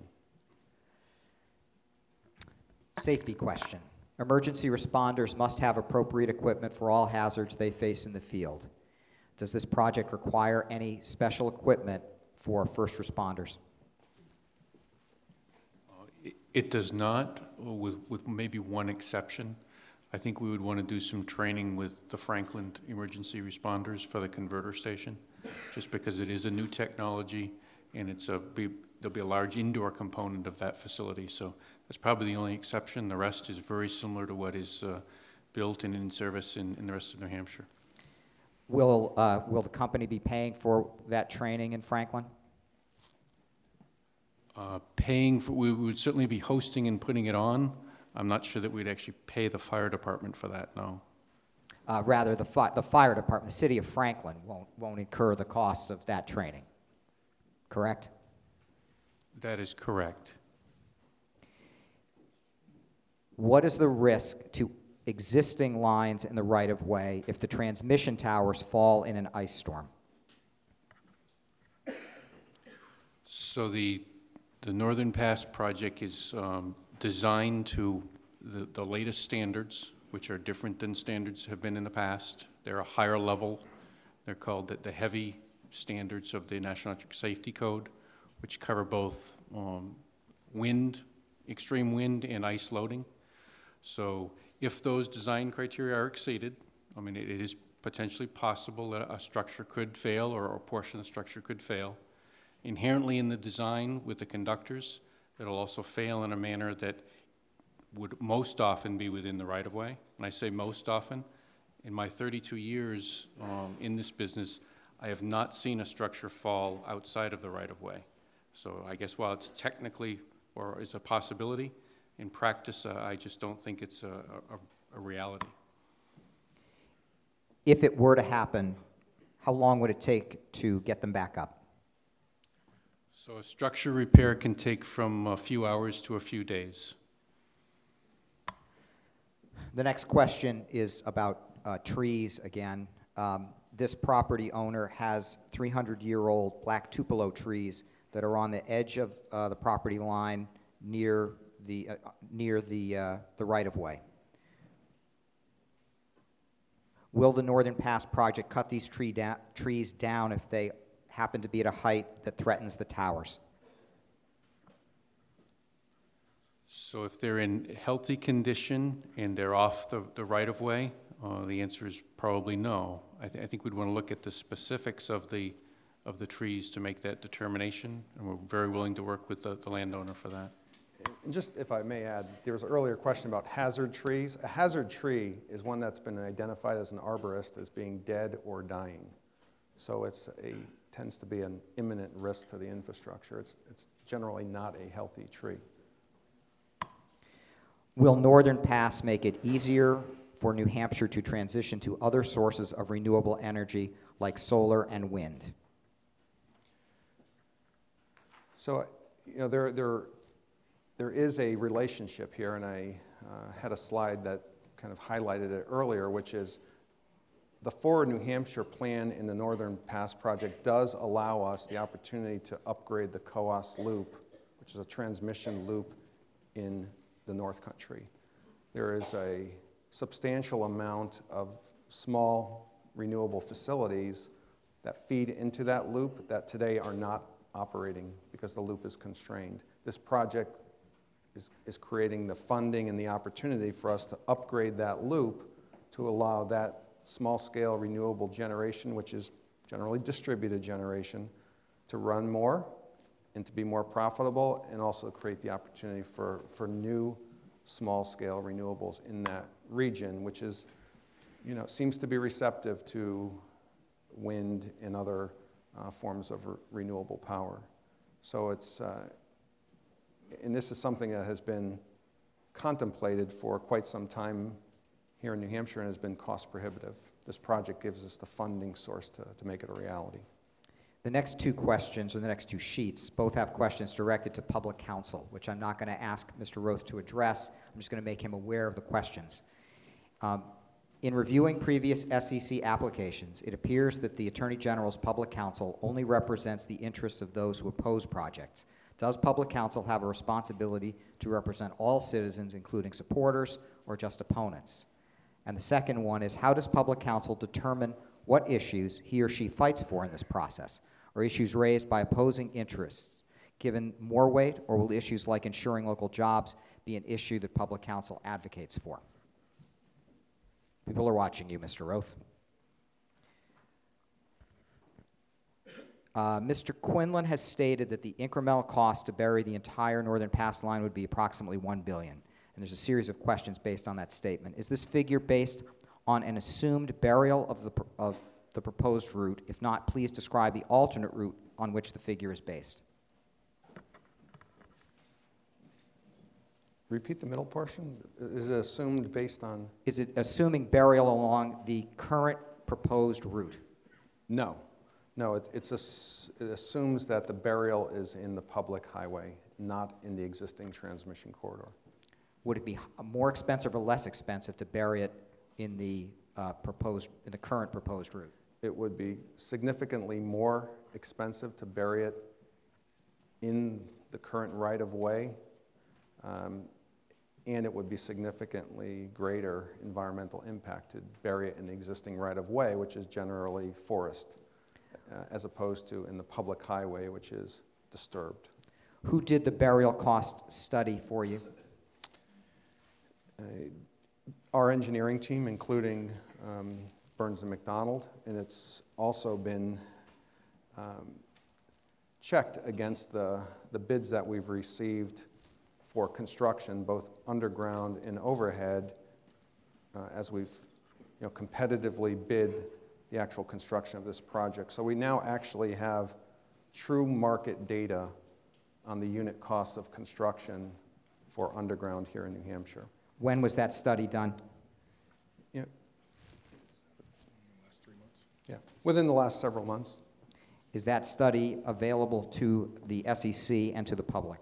Safety question. Emergency responders must have appropriate equipment for all hazards they face in the field. Does this project require any special equipment for first responders? It does not, with, with maybe one exception. I think we would want to do some training with the Franklin emergency responders for the converter station, just because it is a new technology and it's a, be, there'll be a large indoor component of that facility. So that's probably the only exception. The rest is very similar to what is uh, built and in service in, in the rest of New Hampshire. Will, uh, will the company be paying for that training in Franklin? Uh, paying for, we would certainly be hosting and putting it on. I'm not sure that we'd actually pay the fire department for that, no. Uh, rather, the, fi the fire department, the city of Franklin, won't, won't incur the cost of that training, correct? That is correct. What is the risk to existing lines in the right-of-way if the transmission towers fall in an ice storm? So the, the Northern Pass project is um, designed to the, the latest standards, which are different than standards have been in the past. They're a higher level. They're called the, the heavy standards of the National Electric Safety Code, which cover both um, wind, extreme wind, and ice loading. So if those design criteria are exceeded, I mean, it, it is potentially possible that a structure could fail or a portion of the structure could fail. Inherently in the design with the conductors, it'll also fail in a manner that would most often be within the right-of-way. And I say most often. In my thirty-two years um, in this business, I have not seen a structure fall outside of the right-of-way. So I guess while it's technically or is a possibility, in practice, uh, I just don't think it's a, a, a reality. If it were to happen, how long would it take to get them back up? So a structure repair can take from a few hours to a few days. The next question is about uh, trees again. Um, this property owner has three hundred year old black tupelo trees that are on the edge of uh, the property line near the, uh, near the, uh, the right-of-way. Will the Northern Pass project cut these tree da trees down if they happen to be at a height that threatens the towers? So if they're in healthy condition and they're off the, the right-of-way, uh, the answer is probably no. I, th I think we'd want to look at the specifics of the, of the trees to make that determination, and we're very willing to work with the, the landowner for that. And just if I may add, there was an earlier question about hazard trees. A hazard tree is one that's been identified as an arborist as being dead or dying. So it's a, tends to be an imminent risk to the infrastructure. It's, it's generally not a healthy tree. Will Northern Pass make it easier for New Hampshire to transition to other sources of renewable energy like solar and wind? So, you know, there, there, there is a relationship here, and I uh, had a slide that kind of highlighted it earlier, which is the Forward New Hampshire plan in the Northern Pass project does allow us the opportunity to upgrade the Coos Loop, which is a transmission loop in the North Country. There is a substantial amount of small renewable facilities that feed into that loop that today are not operating because the loop is constrained. This project is, is creating the funding and the opportunity for us to upgrade that loop to allow that small-scale renewable generation, which is generally distributed generation, to run more and to be more profitable, and also create the opportunity for, for new small-scale renewables in that region, which is, you know, seems to be receptive to wind and other uh, forms of re renewable power. So it's, uh, and this is something that has been contemplated for quite some time here in New Hampshire and has been cost prohibitive. This project gives us the funding source to, to make it a reality. The next two questions, or the next two sheets, both have questions directed to public counsel, which I'm not going to ask Mister Roth to address. I'm just going to make him aware of the questions. Um, in reviewing previous S E C applications, it appears that the Attorney General's public counsel only represents the interests of those who oppose projects. Does public counsel have a responsibility to represent all citizens, including supporters or just opponents? And the second one is, how does public counsel determine what issues he or she fights for in this process? Are issues raised by opposing interests given more weight, or will issues like ensuring local jobs be an issue that public counsel advocates for? People are watching you, Mister Roth. Uh, Mister Quinlan has stated that the incremental cost to bury the entire Northern Pass line would be approximately one billion dollars. And there's a series of questions based on that statement. Is this figure based on an assumed burial of the, of the proposed route? If not, please describe the alternate route on which the figure is based. Repeat the middle portion. Is it assumed based on? Is it assuming burial along the current proposed route? No. No, it, it's a, it assumes that the burial is in the public highway, not in the existing transmission corridor. Would it be more expensive or less expensive to bury it in the uh, proposed, in the current proposed route? It would be significantly more expensive to bury it in the current right-of-way, um, and it would be significantly greater environmental impact to bury it in the existing right-of-way, which is generally forest, uh, as opposed to in the public highway, which is disturbed. Who did the burial cost study for you? Uh, our engineering team, including um, Burns and McDonald, and it's also been um, checked against the, the bids that we've received for construction, both underground and overhead, uh, as we've you know, competitively bid the the actual construction of this project. So we now actually have true market data on the unit costs of construction for underground here in New Hampshire. When was that study done? Yeah. Yeah, within the last several months. Is that study available to the S E C and to the public?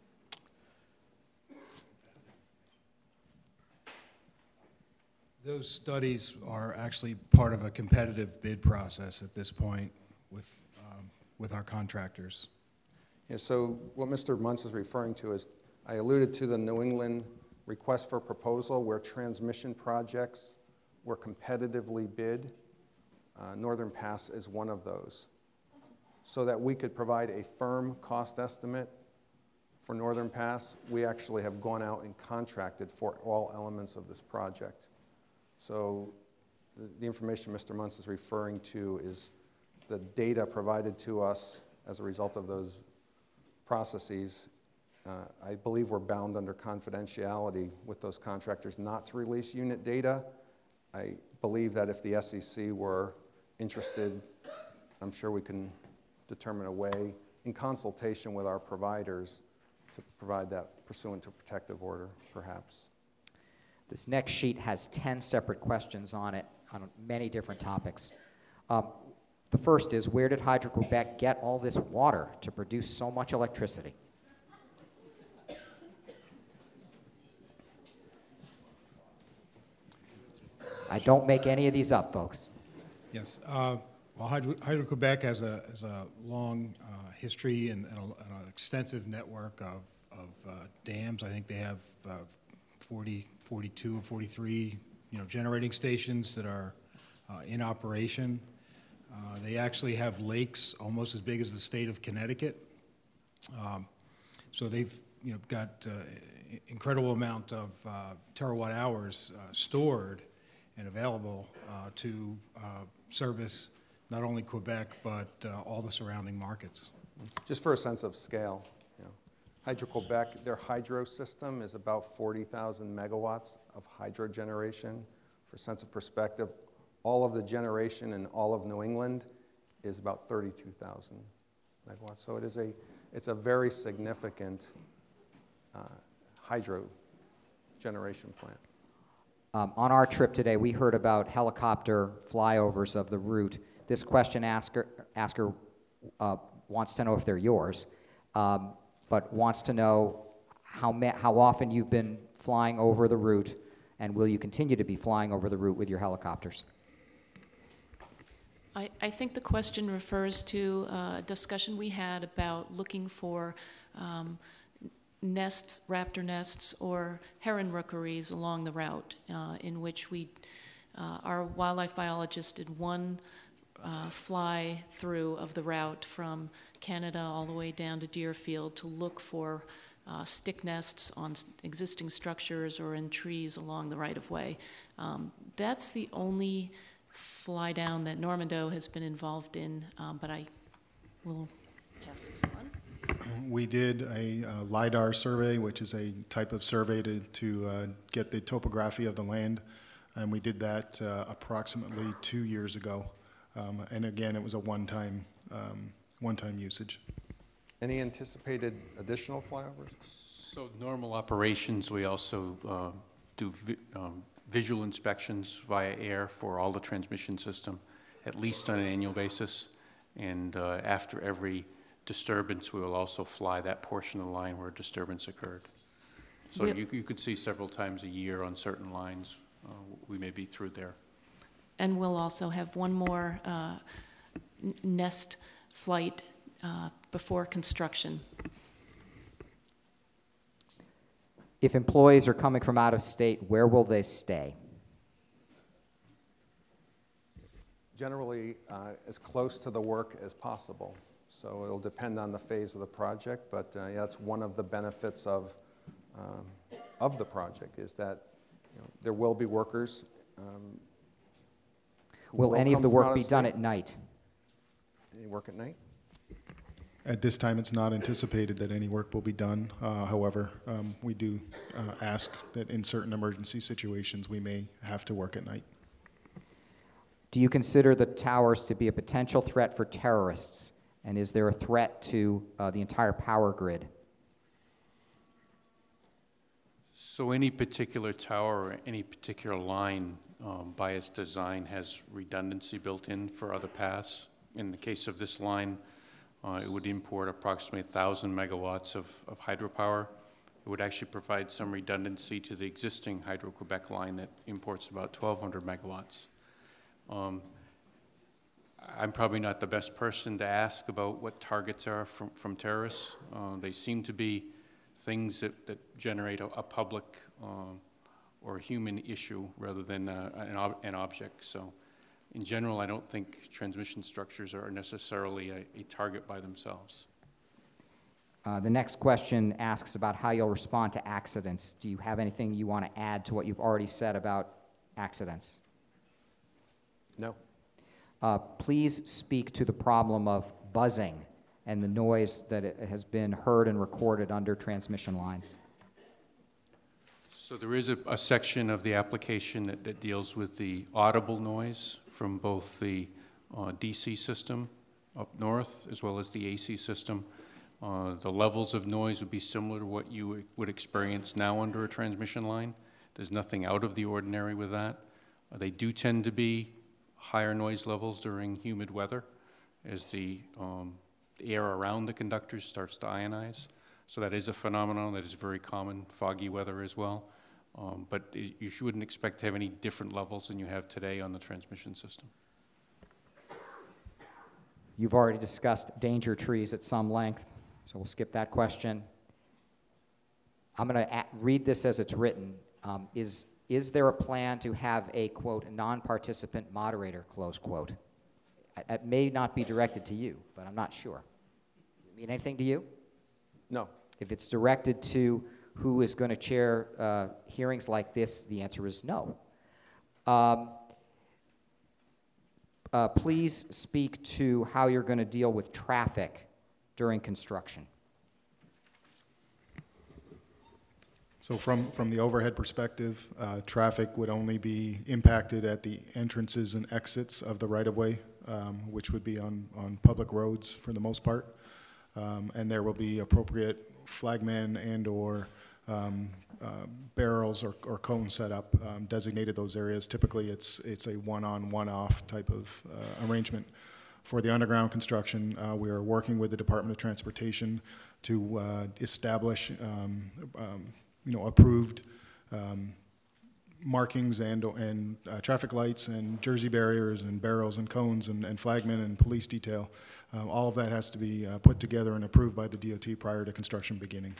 Those studies are actually part of a competitive bid process at this point with, um, with our contractors. Yeah, so what Mister Muntz is referring to is, I alluded to the New England request for proposal where transmission projects were competitively bid. Uh, Northern Pass is one of those. So that we could provide a firm cost estimate for Northern Pass, we actually have gone out and contracted for all elements of this project. So the, the information Mister Muntz is referring to is the data provided to us as a result of those processes. Uh, I believe we're bound under confidentiality with those contractors not to release unit data. I believe that if the S E C were interested, I'm sure we can determine a way in consultation with our providers to provide that pursuant to protective order, perhaps. This next sheet has ten separate questions on it on many different topics. Um, the first is, where did Hydro-Quebec get all this water to produce so much electricity? I don't make any of these up, folks. Yes. Uh, well, Hydro- Hydro-Quebec has a, has a long uh, history and, and, a, and an extensive network of, of uh, dams. I think they have uh, forty, forty-two or forty-three, you know, generating stations that are uh, in operation. Uh, they actually have lakes almost as big as the state of Connecticut. Um, so they've, you know, got uh, incredible amount of uh, terawatt hours uh, stored and available uh, to uh, service not only Quebec but uh, all the surrounding markets. Just for a sense of scale, you know, Hydro-Quebec, their hydro system is about forty thousand megawatts of hydro generation. For a sense of perspective, all of the generation in all of New England is about thirty-two thousand megawatts. So it is a, it's a very significant uh, hydro generation plant. Um, on our trip today, we heard about helicopter flyovers of the route. This question asker, asker uh, wants to know if they're yours, um, but wants to know how, ma how often you've been flying over the route, and will you continue to be flying over the route with your helicopters? I, I think the question refers to a discussion we had about looking for um, nests, raptor nests, or heron rookeries along the route, uh, in which we, uh, our wildlife biologist did one uh, fly through of the route from Canada all the way down to Deerfield to look for uh, stick nests on existing structures or in trees along the right-of-way. Um, that's the only fly down that Normando has been involved in, um, but I will pass this on. We did a uh, LIDAR survey, which is a type of survey to, to uh, get the topography of the land, and we did that uh, approximately two years ago. Um, and again, it was a one-time um, one-time usage. Any anticipated additional flyovers? So normal operations, we also uh, do vi um, visual inspections via air for all the transmission system, at least on an annual basis. And uh, after every disturbance, we will also fly that portion of the line where a disturbance occurred. So We'll, you, you could see several times a year on certain lines, uh, we may be through there. And we'll also have one more uh, nest flight uh, before construction. If employees are coming from out of state, where will they stay? Generally, uh, as close to the work as possible. So it'll depend on the phase of the project, but uh, yeah, that's one of the benefits of, um, of the project is that you know, there will be workers. Um, will, will any of the work be done at night? Any work at night? At this time, it's not anticipated that any work will be done. Uh, however, um, we do uh, ask that in certain emergency situations, we may have to work at night. Do you consider the towers to be a potential threat for terrorists? And is there a threat to uh, the entire power grid? So any particular tower or any particular line, um, by its design, has redundancy built in for other paths. In the case of this line, uh, it would import approximately one thousand megawatts of, of hydropower. It would actually provide some redundancy to the existing Hydro-Quebec line that imports about twelve hundred megawatts. Um, I'm probably not the best person to ask about what targets are from, from terrorists. Uh, they seem to be things that, that generate a, a public um, or human issue rather than uh, an, ob an object. So in general, I don't think transmission structures are necessarily a, a target by themselves. Uh, the next question asks about how you'll respond to accidents. Do you have anything you want to add to what you've already said about accidents? No. Uh, please speak to the problem of buzzing and the noise that it has been heard and recorded under transmission lines. So there is a, a section of the application that, that deals with the audible noise from both the uh, D C system up north as well as the A C system. Uh, the levels of noise would be similar to what you would experience now under a transmission line. There's nothing out of the ordinary with that. Uh, they do tend to be higher noise levels during humid weather as the um, air around the conductors starts to ionize. So that is a phenomenon that is very common, foggy weather as well. Um, but it, you wouldn't expect to have any different levels than you have today on the transmission system. You've already discussed danger trees at some length, so we'll skip that question. I'm going to read this as it's written. Um, is, is there a plan to have a, quote, non-participant moderator, close quote? It may not be directed to you, but I'm not sure. Does it mean anything to you? No. If it's directed to who is going to chair uh, hearings like this, the answer is no. Um, uh, please speak to how you're going to deal with traffic during construction. So from, from the overhead perspective, uh, traffic would only be impacted at the entrances and exits of the right-of-way, um, which would be on, on public roads for the most part. Um, and there will be appropriate flagmen and or um, uh, barrels or, or cones set up, um, designated those areas. Typically it's, it's a one-on, one-off type of uh, arrangement. For the underground construction, uh, we are working with the Department of Transportation to uh, establish um, um, you know, approved um, markings and, and uh, traffic lights and Jersey barriers and barrels and cones and, and flagmen and police detail. Um, all of that has to be uh, put together and approved by the D O T prior to construction beginning.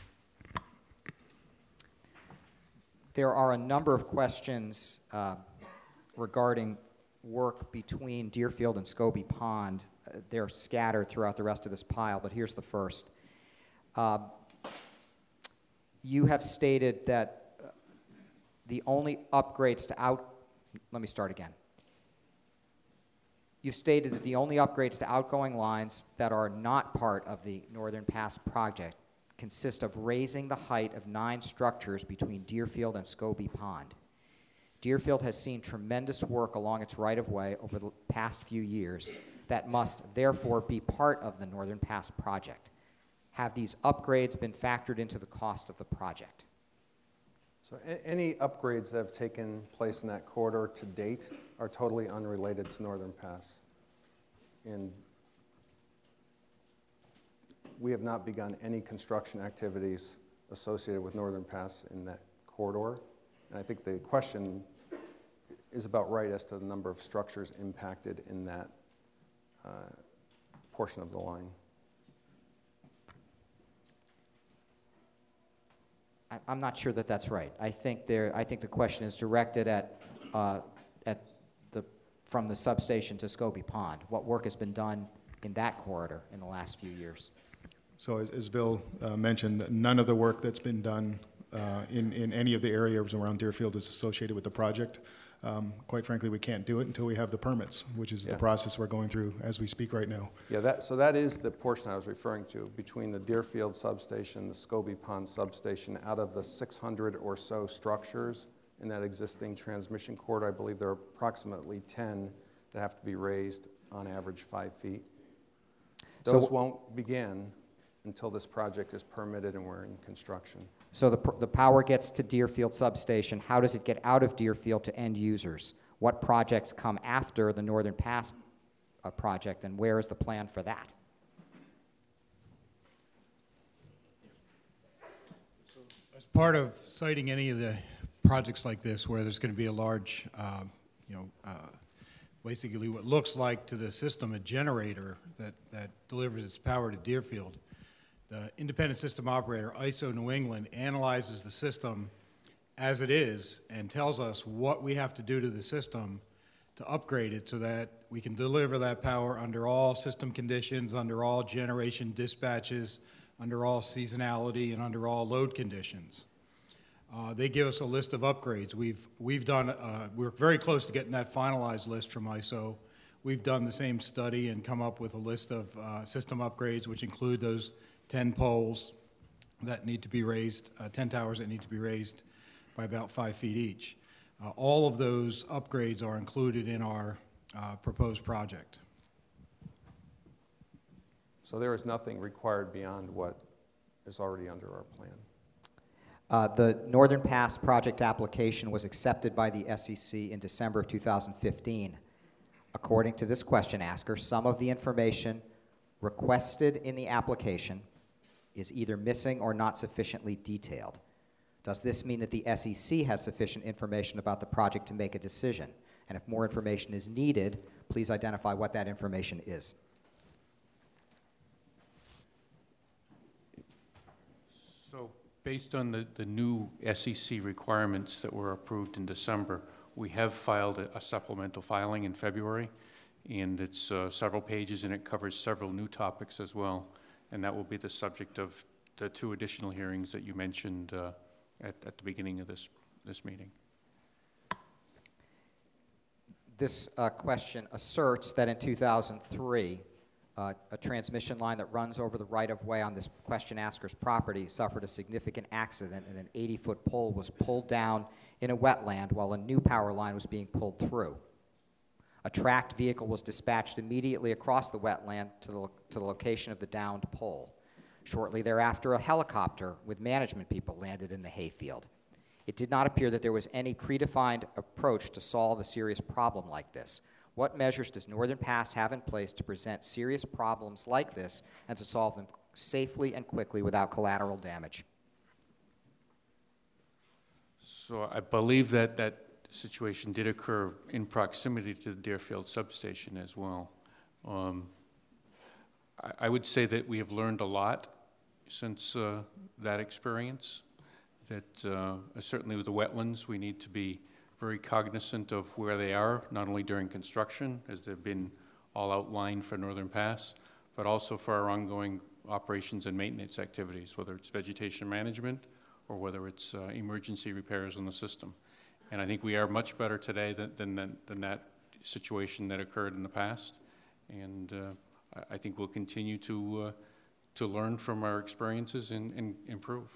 There are a number of questions uh, regarding work between Deerfield and Scobie Pond. Uh, they're scattered throughout the rest of this pile, but here's the first. Uh, you have stated that uh, the only upgrades to out, let me start again. You've stated that the only upgrades to outgoing lines that are not part of the Northern Pass project consist of raising the height of nine structures between Deerfield and Scobie Pond. Deerfield has seen tremendous work along its right-of-way over the past few years that must therefore be part of the Northern Pass project. Have these upgrades been factored into the cost of the project? So a any upgrades that have taken place in that corridor to date are totally unrelated to Northern Pass. And we have not begun any construction activities associated with Northern Pass in that corridor. And I think the question is about right as to the number of structures impacted in that uh, portion of the line. I, I'm not sure that that's right. I think there. I think the question is directed at uh, at the from the substation to Scobie Pond. What work has been done in that corridor in the last few years? So as, as Bill uh, mentioned, none of the work that's been done uh, in, in any of the areas around Deerfield is associated with the project. Um, quite frankly, we can't do it until we have the permits, which is Yeah. the process we're going through as we speak right now. Yeah, that, so that is the portion I was referring to, between the Deerfield substation, the Scobie Pond substation. Out of the six hundred or so structures in that existing transmission corridor, I believe there are approximately ten that have to be raised on average five feet. So- Those won't begin until this project is permitted and we're in construction. So the, pr- the power gets to Deerfield substation. How does it get out of Deerfield to end users? What projects come after the Northern Pass uh, project, and where is the plan for that? As part of citing any of the projects like this where there's going to be a large, uh, you know, uh, basically what looks like to the system a generator that, that delivers its power to Deerfield, the independent system operator, I S O New England, analyzes the system as it is and tells us what we have to do to the system to upgrade it so that we can deliver that power under all system conditions, under all generation dispatches, under all seasonality, and under all load conditions. Uh, they give us a list of upgrades. We've, we've done, uh, we're very close to getting that finalized list from I S O. We've done the same study and come up with a list of uh, system upgrades, which include those ten poles that need to be raised, uh, ten towers that need to be raised by about five feet each. Uh, all of those upgrades are included in our uh, proposed project. So there is nothing required beyond what is already under our plan. Uh, the Northern Pass project application was accepted by the S E C in December of two thousand fifteen. According to this question asker, some of the information requested in the application is either missing or not sufficiently detailed. Does this mean that the S E C has sufficient information about the project to make a decision? And if more information is needed, please identify what that information is. So based on the, the new S E C requirements that were approved in December, we have filed a, a supplemental filing in February, and it's uh, several pages, and it covers several new topics as well, and that will be the subject of the two additional hearings that you mentioned uh, at, at the beginning of this, this meeting. This uh, question asserts that in two thousand three, uh, a transmission line that runs over the right-of-way on this question asker's property suffered a significant accident, and an eighty-foot pole was pulled down in a wetland while a new power line was being pulled through. A tracked vehicle was dispatched immediately across the wetland to the, to the location of the downed pole. Shortly thereafter, a helicopter with management people landed in the hayfield. It did not appear that there was any predefined approach to solve a serious problem like this. What measures does Northern Pass have in place to present serious problems like this and to solve them safely and quickly without collateral damage? So I believe that that situation did occur in proximity to the Deerfield substation as well. Um, I, I would say that we have learned a lot since uh, that experience, that uh, certainly with the wetlands, we need to be very cognizant of where they are, not only during construction, as they've been all outlined for Northern Pass, but also for our ongoing operations and maintenance activities, whether it's vegetation management or whether it's uh, emergency repairs on the system. And I think we are much better today than, than, than that situation that occurred in the past. And uh, I think we'll continue to, uh, to learn from our experiences and, and improve.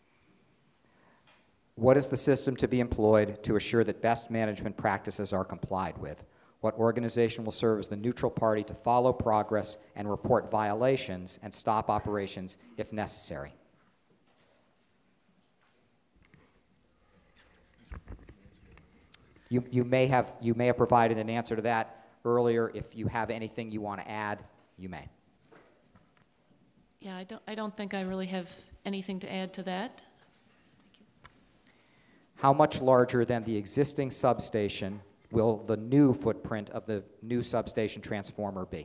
What is the system to be employed to assure that best management practices are complied with? What organization will serve as the neutral party to follow progress and report violations and stop operations if necessary? You, you, may have, you may have provided an answer to that earlier. If you have anything you want to add, you may. Yeah, I don't, I don't think I really have anything to add to that. How much larger than the existing substation will the new footprint of the new substation transformer be?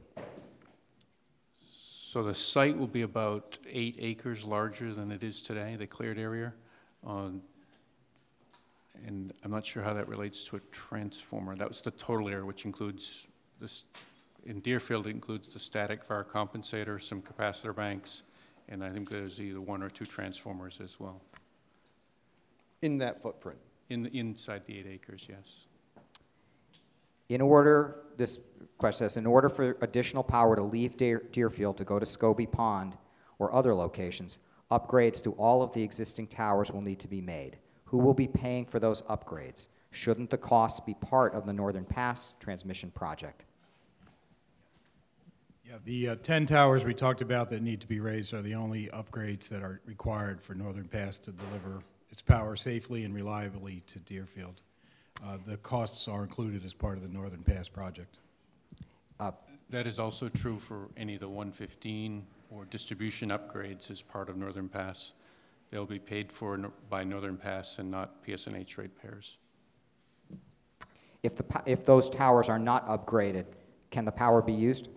So the site will be about eight acres larger than it is today, the cleared area. Um, and I'm not sure how that relates to a transformer. That was the total area, which includes this. In Deerfield, it includes the static fire compensator, some capacitor banks, and I think there's either one or two transformers as well. In that footprint? In the, inside the eight acres, yes. In order, this question says, in order for additional power to leave Deer, Deerfield to go to Scobie Pond or other locations, upgrades to all of the existing towers will need to be made. Who will be paying for those upgrades? Shouldn't the costs be part of the Northern Pass transmission project? Yeah, the uh, ten towers we talked about that need to be raised are the only upgrades that are required for Northern Pass to deliver its power safely and reliably to Deerfield. Uh, the costs are included as part of the Northern Pass project. Uh, That is also true for any of the one fifteen or distribution upgrades as part of Northern Pass. They'll be paid for no- by Northern Pass and not P S N H ratepayers. If, the, po- if those towers are not upgraded, can the power be used?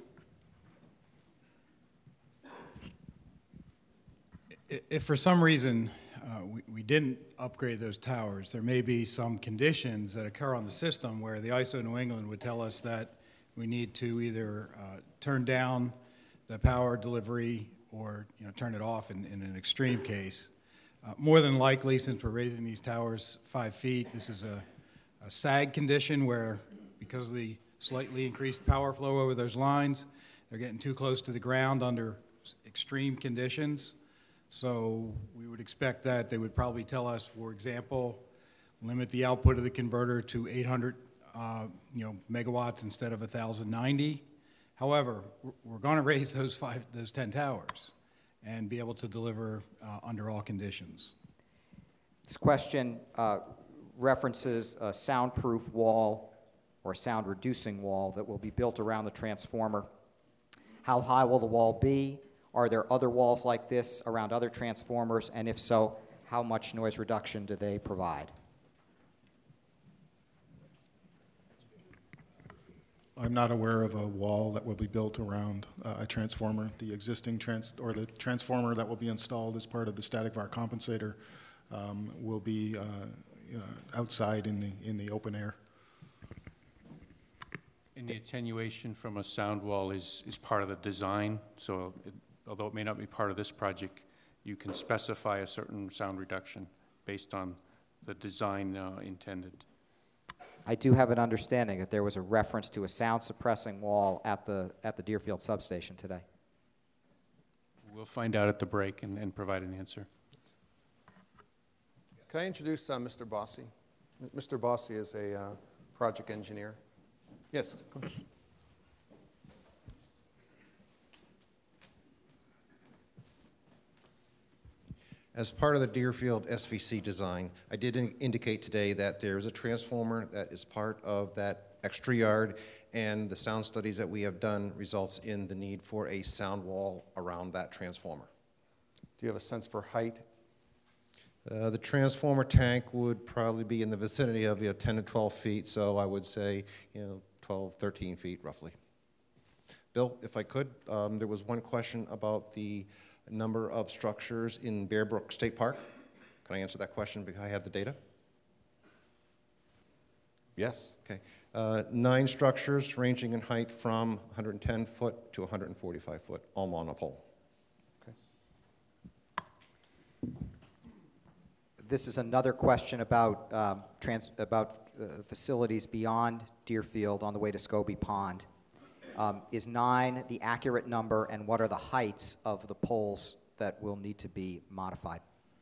I- If for some reason uh, we, we didn't upgrade those towers, there may be some conditions that occur on the system where the I S O New England would tell us that we need to either uh, turn down the power delivery or, you know, turn it off in, in an extreme case. Uh, more than likely, since we're raising these towers five feet, this is a, a sag condition where, because of the slightly increased power flow over those lines, they're getting too close to the ground under s- extreme conditions. So we would expect that they would probably tell us, for example, limit the output of the converter to eight hundred uh, you know, megawatts instead of one thousand ninety. However, we're- we're going to raise those five, those ten towers and be able to deliver uh, under all conditions. This question uh, references a soundproof wall or sound-reducing wall that will be built around the transformer. How high will the wall be? Are there other walls like this around other transformers? And if so, how much noise reduction do they provide? I'm not aware of a wall that will be built around uh, a transformer. The existing trans, or the transformer that will be installed as part of the static var compensator um, will be uh, you know, outside in the, in the open air. And the attenuation from a sound wall is, is part of the design, so it, although it may not be part of this project, you can specify a certain sound reduction based on the design uh, intended. I do have an understanding that there was a reference to a sound-suppressing wall at the, at the Deerfield substation today. We'll find out at the break and, and provide an answer. Can I introduce uh, Mister Bossy? Mister Bossy is a uh, project engineer. Yes. Go ahead. As part of the Deerfield S V C design, I did in indicate today that there's a transformer that is part of that extra yard, and the sound studies that we have done results in the need for a sound wall around that transformer. Do you have a sense for height? Uh, the transformer tank would probably be in the vicinity of, you know, ten to twelve feet, so I would say, you know, twelve, thirteen feet roughly. Bill, if I could, um, there was one question about the number of structures in Bear Brook State Park. Can I answer that question because I have the data? Yes. Okay. Uh, nine structures ranging in height from one hundred ten foot to one hundred forty-five foot, all monopole. This is another question about, um, trans, about uh, facilities beyond Deerfield on the way to Scobie Pond. Um, is nine the accurate number, and what are the heights of the poles that will need to be modified?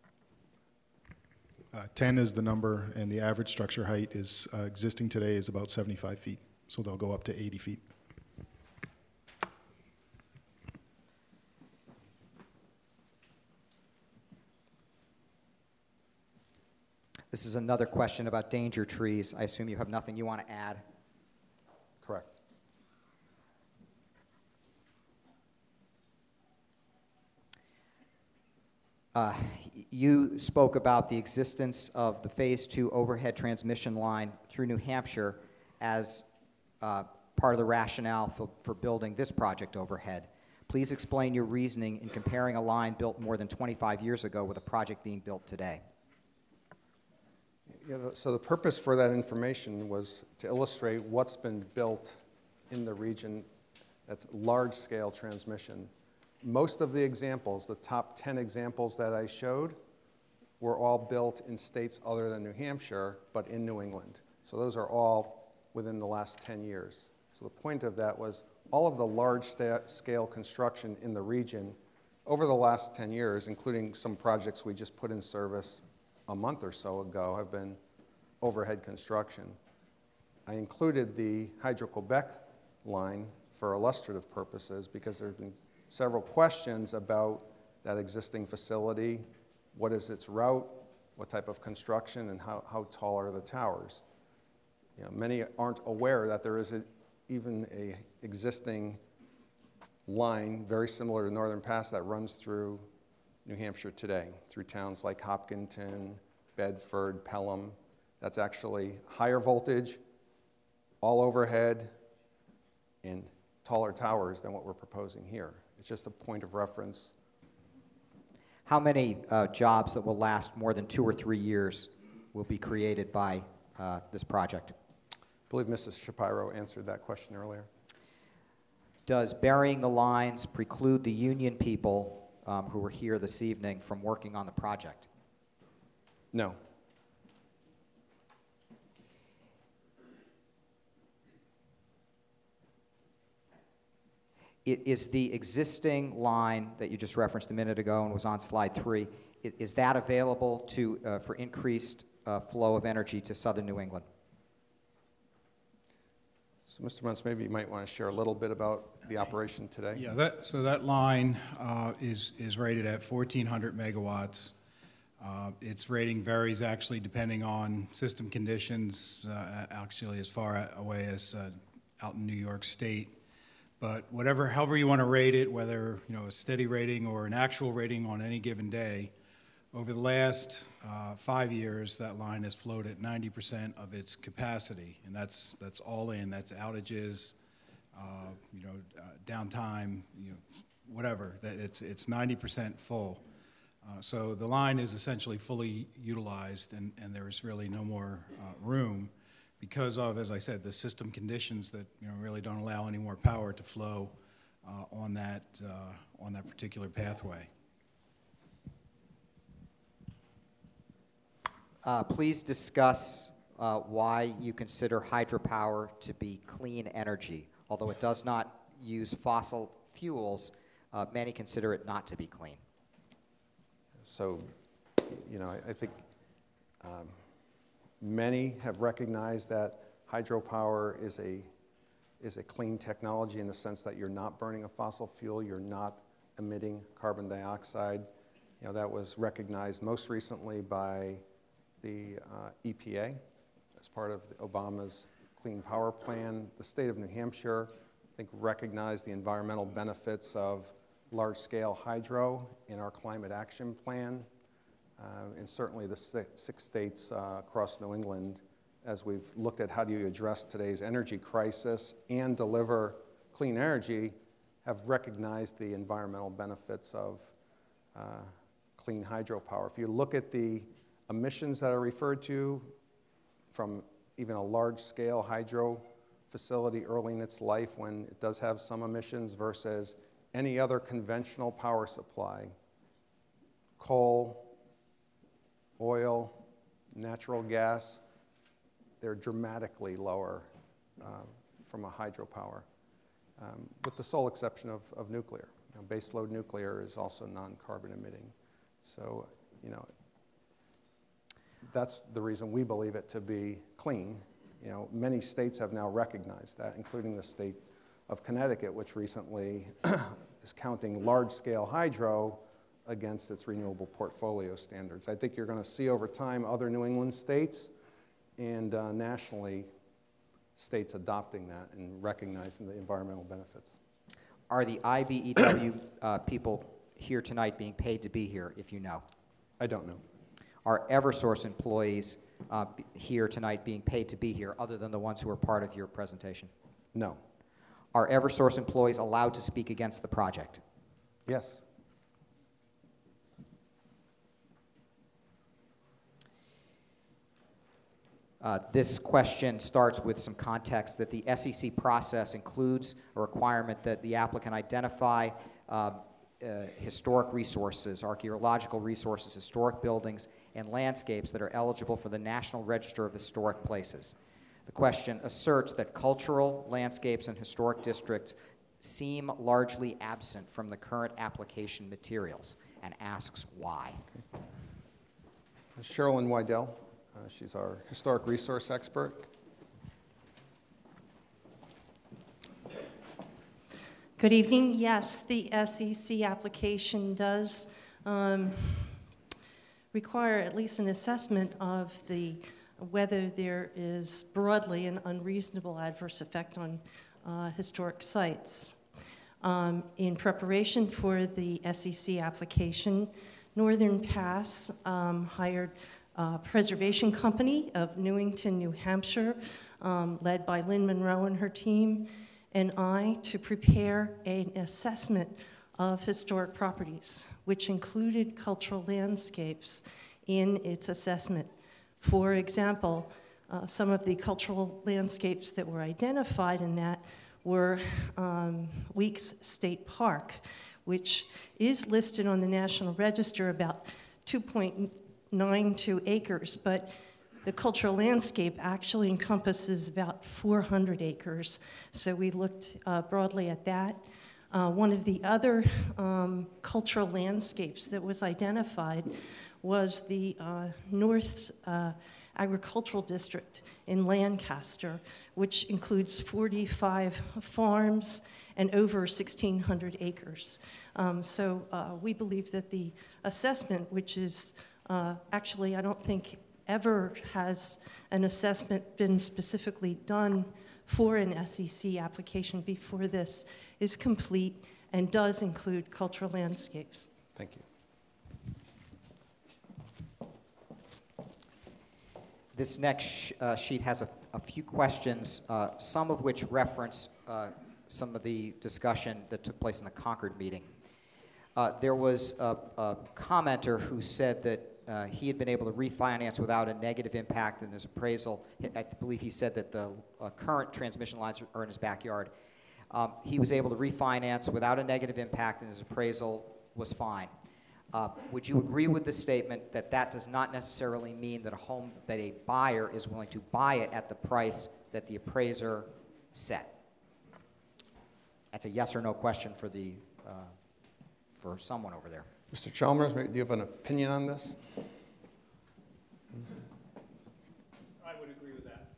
Uh, ten is the number, and the average structure height is uh, existing today is about seventy-five feet, so they'll go up to eighty feet. This is another question about danger trees. I assume you have nothing you want to add. Correct. Uh, you spoke about the existence of the Phase two overhead transmission line through New Hampshire as uh, part of the rationale for, for building this project overhead. Please explain your reasoning in comparing a line built more than twenty-five years ago with a project being built today. Yeah, the- so the purpose for that information was to illustrate what's been built in the region that's large-scale transmission. Most of the examples, the top ten examples that I showed, were all built in states other than New Hampshire, but in New England. So those are all within the last ten years. So the point of that was all of the large-scale construction in the region over the last ten years, including some projects we just put in service a month or so ago have been overhead construction. I included the Hydro-Quebec line for illustrative purposes because there have been several questions about that existing facility. What is its route? What type of construction? And how, how tall are the towers? You know, many aren't aware that there is a, even a existing line very similar to Northern Pass that runs through New Hampshire today, through towns like Hopkinton, Bedford, Pelham. That's actually higher voltage, all overhead, and taller towers than what we're proposing here. It's just a point of reference. How many uh, jobs that will last more than two or three years will be created by uh, this project? I believe Missus Shapiro answered that question earlier. Does burying the lines preclude the union people um, who were here this evening from working on the project? No. Is the existing line that you just referenced a minute ago and was on slide three, is that available to, uh, for increased uh, flow of energy to southern New England? So Mister Muntz, maybe you might want to share a little bit about the operation today. Yeah, that, so that line uh, is, is rated at fourteen hundred megawatts. Uh, its rating varies actually depending on system conditions, uh, actually as far away as uh, out in New York State. But whatever, however you want to rate it, whether you know a steady rating or an actual rating on any given day, over the last uh, five years, that line has flowed at ninety percent of its capacity, and that's that's all in. That's outages, uh, you know, uh, downtime, you know, whatever. That it's it's ninety percent full. Uh, so the line is essentially fully utilized, and and there is really no more uh, room, because of, as I said, the system conditions that you know really don't allow any more power to flow uh, on that uh, on that particular pathway. Uh, please discuss uh, why you consider hydropower to be clean energy. Although it does not use fossil fuels, uh, many consider it not to be clean. So, you know, I, I think um, many have recognized that hydropower is a, is a clean technology in the sense that you're not burning a fossil fuel, you're not emitting carbon dioxide. You know, that was recognized most recently by the uh, E P A as part of Obama's Clean Power Plan. The state of New Hampshire, I think, recognized the environmental benefits of large-scale hydro in our climate action plan. Uh, and certainly the six, six states uh, across New England, as we've looked at how do you address today's energy crisis and deliver clean energy, have recognized the environmental benefits of uh, clean hydropower. If you look at the emissions that are referred to from even a large-scale hydro facility early in its life when it does have some emissions versus any other conventional power supply, coal, oil, natural gas, they're dramatically lower uh, from a hydropower, um, with the sole exception of, of nuclear. You know, baseload nuclear is also non-carbon emitting. So, you know, that's the reason we believe it to be clean. You know, many states have now recognized that, including the state of Connecticut, which recently is counting large-scale hydro against its renewable portfolio standards. I think you're going to see over time other New England states and uh, nationally states adopting that and recognizing the environmental benefits. Are the I B E W uh, people here tonight being paid to be here, if you know? I don't know. Are Eversource employees uh, b- here tonight being paid to be here, other than the ones who are part of your presentation? No. Are Eversource employees allowed to speak against the project? Yes. Uh, this question starts with some context that the S E C process includes a requirement that the applicant identify uh, uh, historic resources, archaeological resources, historic buildings, and landscapes that are eligible for the National Register of Historic Places. The question asserts that cultural landscapes and historic districts seem largely absent from the current application materials and asks why. Sherilyn Wydell, uh, she's our historic resource expert. Good evening. Yes, the S E C application does um, require at least an assessment of the whether there is broadly an unreasonable adverse effect on uh, historic sites. Um, in preparation for the S E C application, Northern Pass um, hired a preservation company of Newington, New Hampshire, um, led by Lynn Monroe and her team, and I to prepare an assessment of historic properties, which included cultural landscapes in its assessment. For example, uh, some of the cultural landscapes that were identified in that were um, Weeks State Park, which is listed on the National Register about two point nine two acres, but the cultural landscape actually encompasses about four hundred acres. So we looked uh, broadly at that. Uh, one of the other um, cultural landscapes that was identified was the uh, North uh, Agricultural District in Lancaster, which includes forty-five farms and over sixteen hundred acres. Um, so uh, we believe that the assessment, which is uh, actually, I don't think ever has an assessment been specifically done for an S E C application before this, is complete and does include cultural landscapes. Thank you. This next sh uh, sheet has a, a few questions, uh, some of which reference uh, some of the discussion that took place in the Concord meeting. Uh, there was a, a commenter who said that uh, he had been able to refinance without a negative impact in his appraisal. I believe he said that the uh, current transmission lines are in his backyard. Um, he was able to refinance without a negative impact in his appraisal, was fine. Uh, would you agree with the statement that that does not necessarily mean that a home, that a buyer is willing to buy it at the price that the appraiser set? That's a yes or no question for the, uh, for someone over there. Mister Chalmers, do you have an opinion on this? I would agree with that.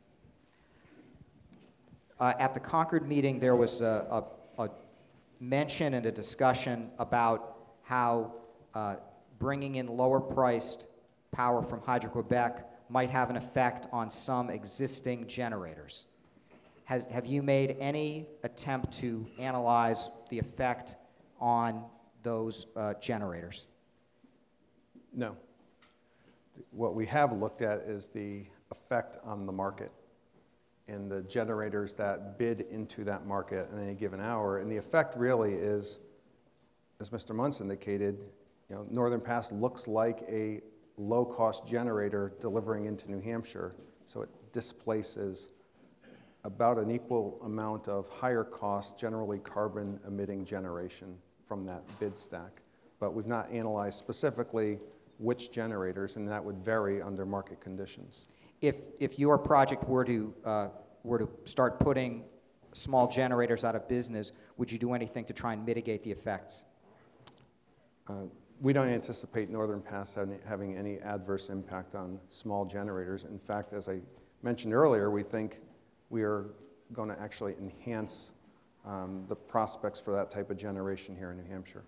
Uh, at the Concord meeting, there was a, a, a mention and a discussion about how uh, bringing in lower-priced power from Hydro-Quebec might have an effect on some existing generators. Has, have you made any attempt to analyze the effect on those uh, generators? No. What we have looked at is the effect on the market and the generators that bid into that market in any given hour. And the effect really is, as Mister Muntz indicated, you know, Northern Pass looks like a low-cost generator delivering into New Hampshire, so it displaces about an equal amount of higher cost, generally carbon-emitting generation from that bid stack. But we've not analyzed specifically which generators, and that would vary under market conditions. If, if your project were to, uh, were to start putting small generators out of business, would you do anything to try and mitigate the effects? Uh, we don't anticipate Northern Pass having, having any adverse impact on small generators. In fact, as I mentioned earlier, we think we are going to actually enhance um, the prospects for that type of generation here in New Hampshire.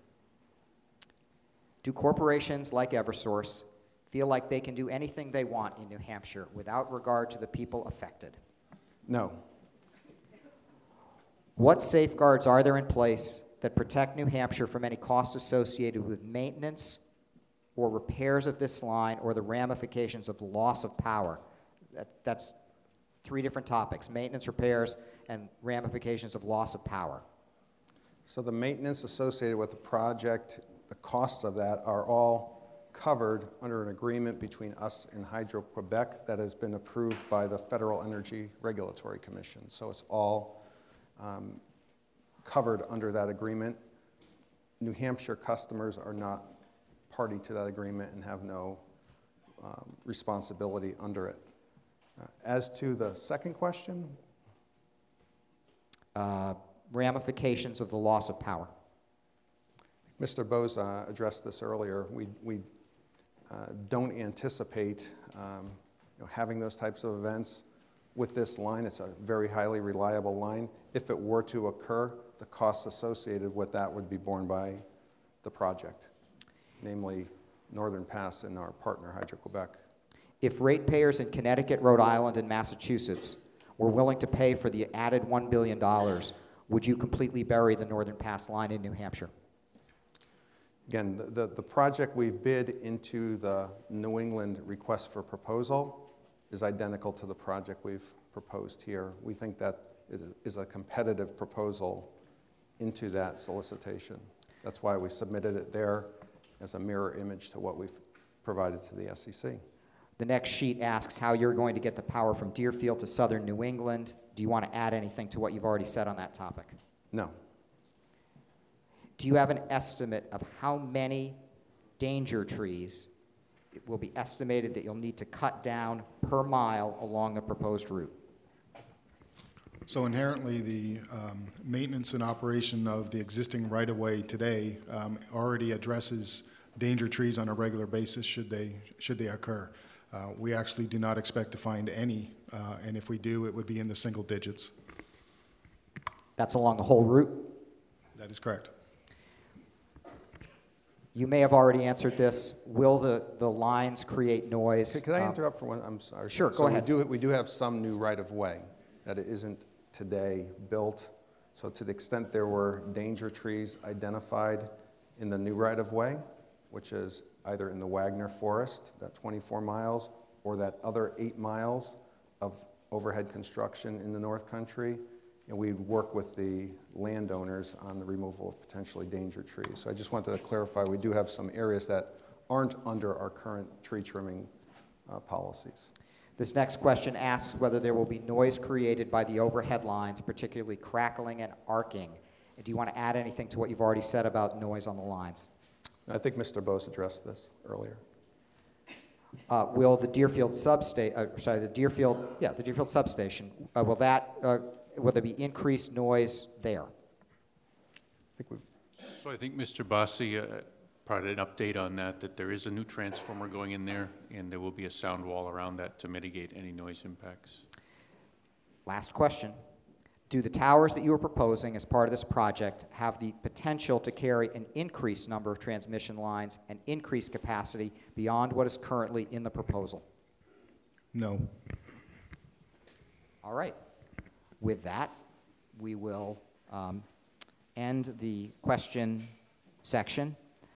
Do corporations like Eversource feel like they can do anything they want in New Hampshire without regard to the people affected? No. What safeguards are there in place that protect New Hampshire from any costs associated with maintenance or repairs of this line or the ramifications of loss of power? That, that's three different topics: maintenance, repairs, and ramifications of loss of power. So the maintenance associated with the project, the costs of that are all covered under an agreement between us and Hydro-Quebec that has been approved by the Federal Energy Regulatory Commission. So it's all um, covered under that agreement. New Hampshire customers are not party to that agreement and have no um, responsibility under it. Uh, as to the second question? Uh, ramifications of the loss of power. Mister Bose uh, addressed this earlier. We, we uh, don't anticipate um, you know, having those types of events with this line. It's a very highly reliable line. If it were to occur, the costs associated with that would be borne by the project, namely Northern Pass and our partner, Hydro-Quebec. If ratepayers in Connecticut, Rhode Island, and Massachusetts were willing to pay for the added one billion dollars, would you completely bury the Northern Pass line in New Hampshire? Again, the, the, the project we've bid into the New England request for proposal is identical to the project we've proposed here. We think that is, is a competitive proposal into that solicitation. That's why we submitted it there as a mirror image to what we've provided to the S E C. The next sheet asks how you're going to get the power from Deerfield to southern New England. Do you want to add anything to what you've already said on that topic? No. Do you have an estimate of how many danger trees it will be estimated that you'll need to cut down per mile along the proposed route? So inherently, the um, maintenance and operation of the existing right-of-way today um, already addresses danger trees on a regular basis should they, should they occur. Uh, we actually do not expect to find any, uh, and if we do, it would be in the single digits. That's along the whole route? That is correct. You may have already answered this. Will the, the lines create noise? Could, could I Um, interrupt for one? I'm sorry. Sure, So go ahead. We do, we do have some new right-of-way that it isn't today built. So to the extent there were danger trees identified in the new right-of-way, which is either in the Wagner Forest, that twenty-four miles, or that other eight miles of overhead construction in the North Country, and we'd work with the landowners on the removal of potentially danger trees. So I just wanted to clarify, we do have some areas that aren't under our current tree trimming uh, policies. This next question asks whether there will be noise created by the overhead lines, particularly crackling and arcing. And do you want to add anything to what you've already said about noise on the lines? I think Mister Bose addressed this earlier. Uh, will the Deerfield substation, uh, sorry, the Deerfield, yeah, the Deerfield substation, uh, will that, uh, will there be increased noise there? I think we. So I think Mister Bossi uh, provided an update on that, that there is a new transformer going in there, and there will be a sound wall around that to mitigate any noise impacts. Last question. Do the towers that you are proposing as part of this project have the potential to carry an increased number of transmission lines and increased capacity beyond what is currently in the proposal? No. All right. With that, we will um, end the question section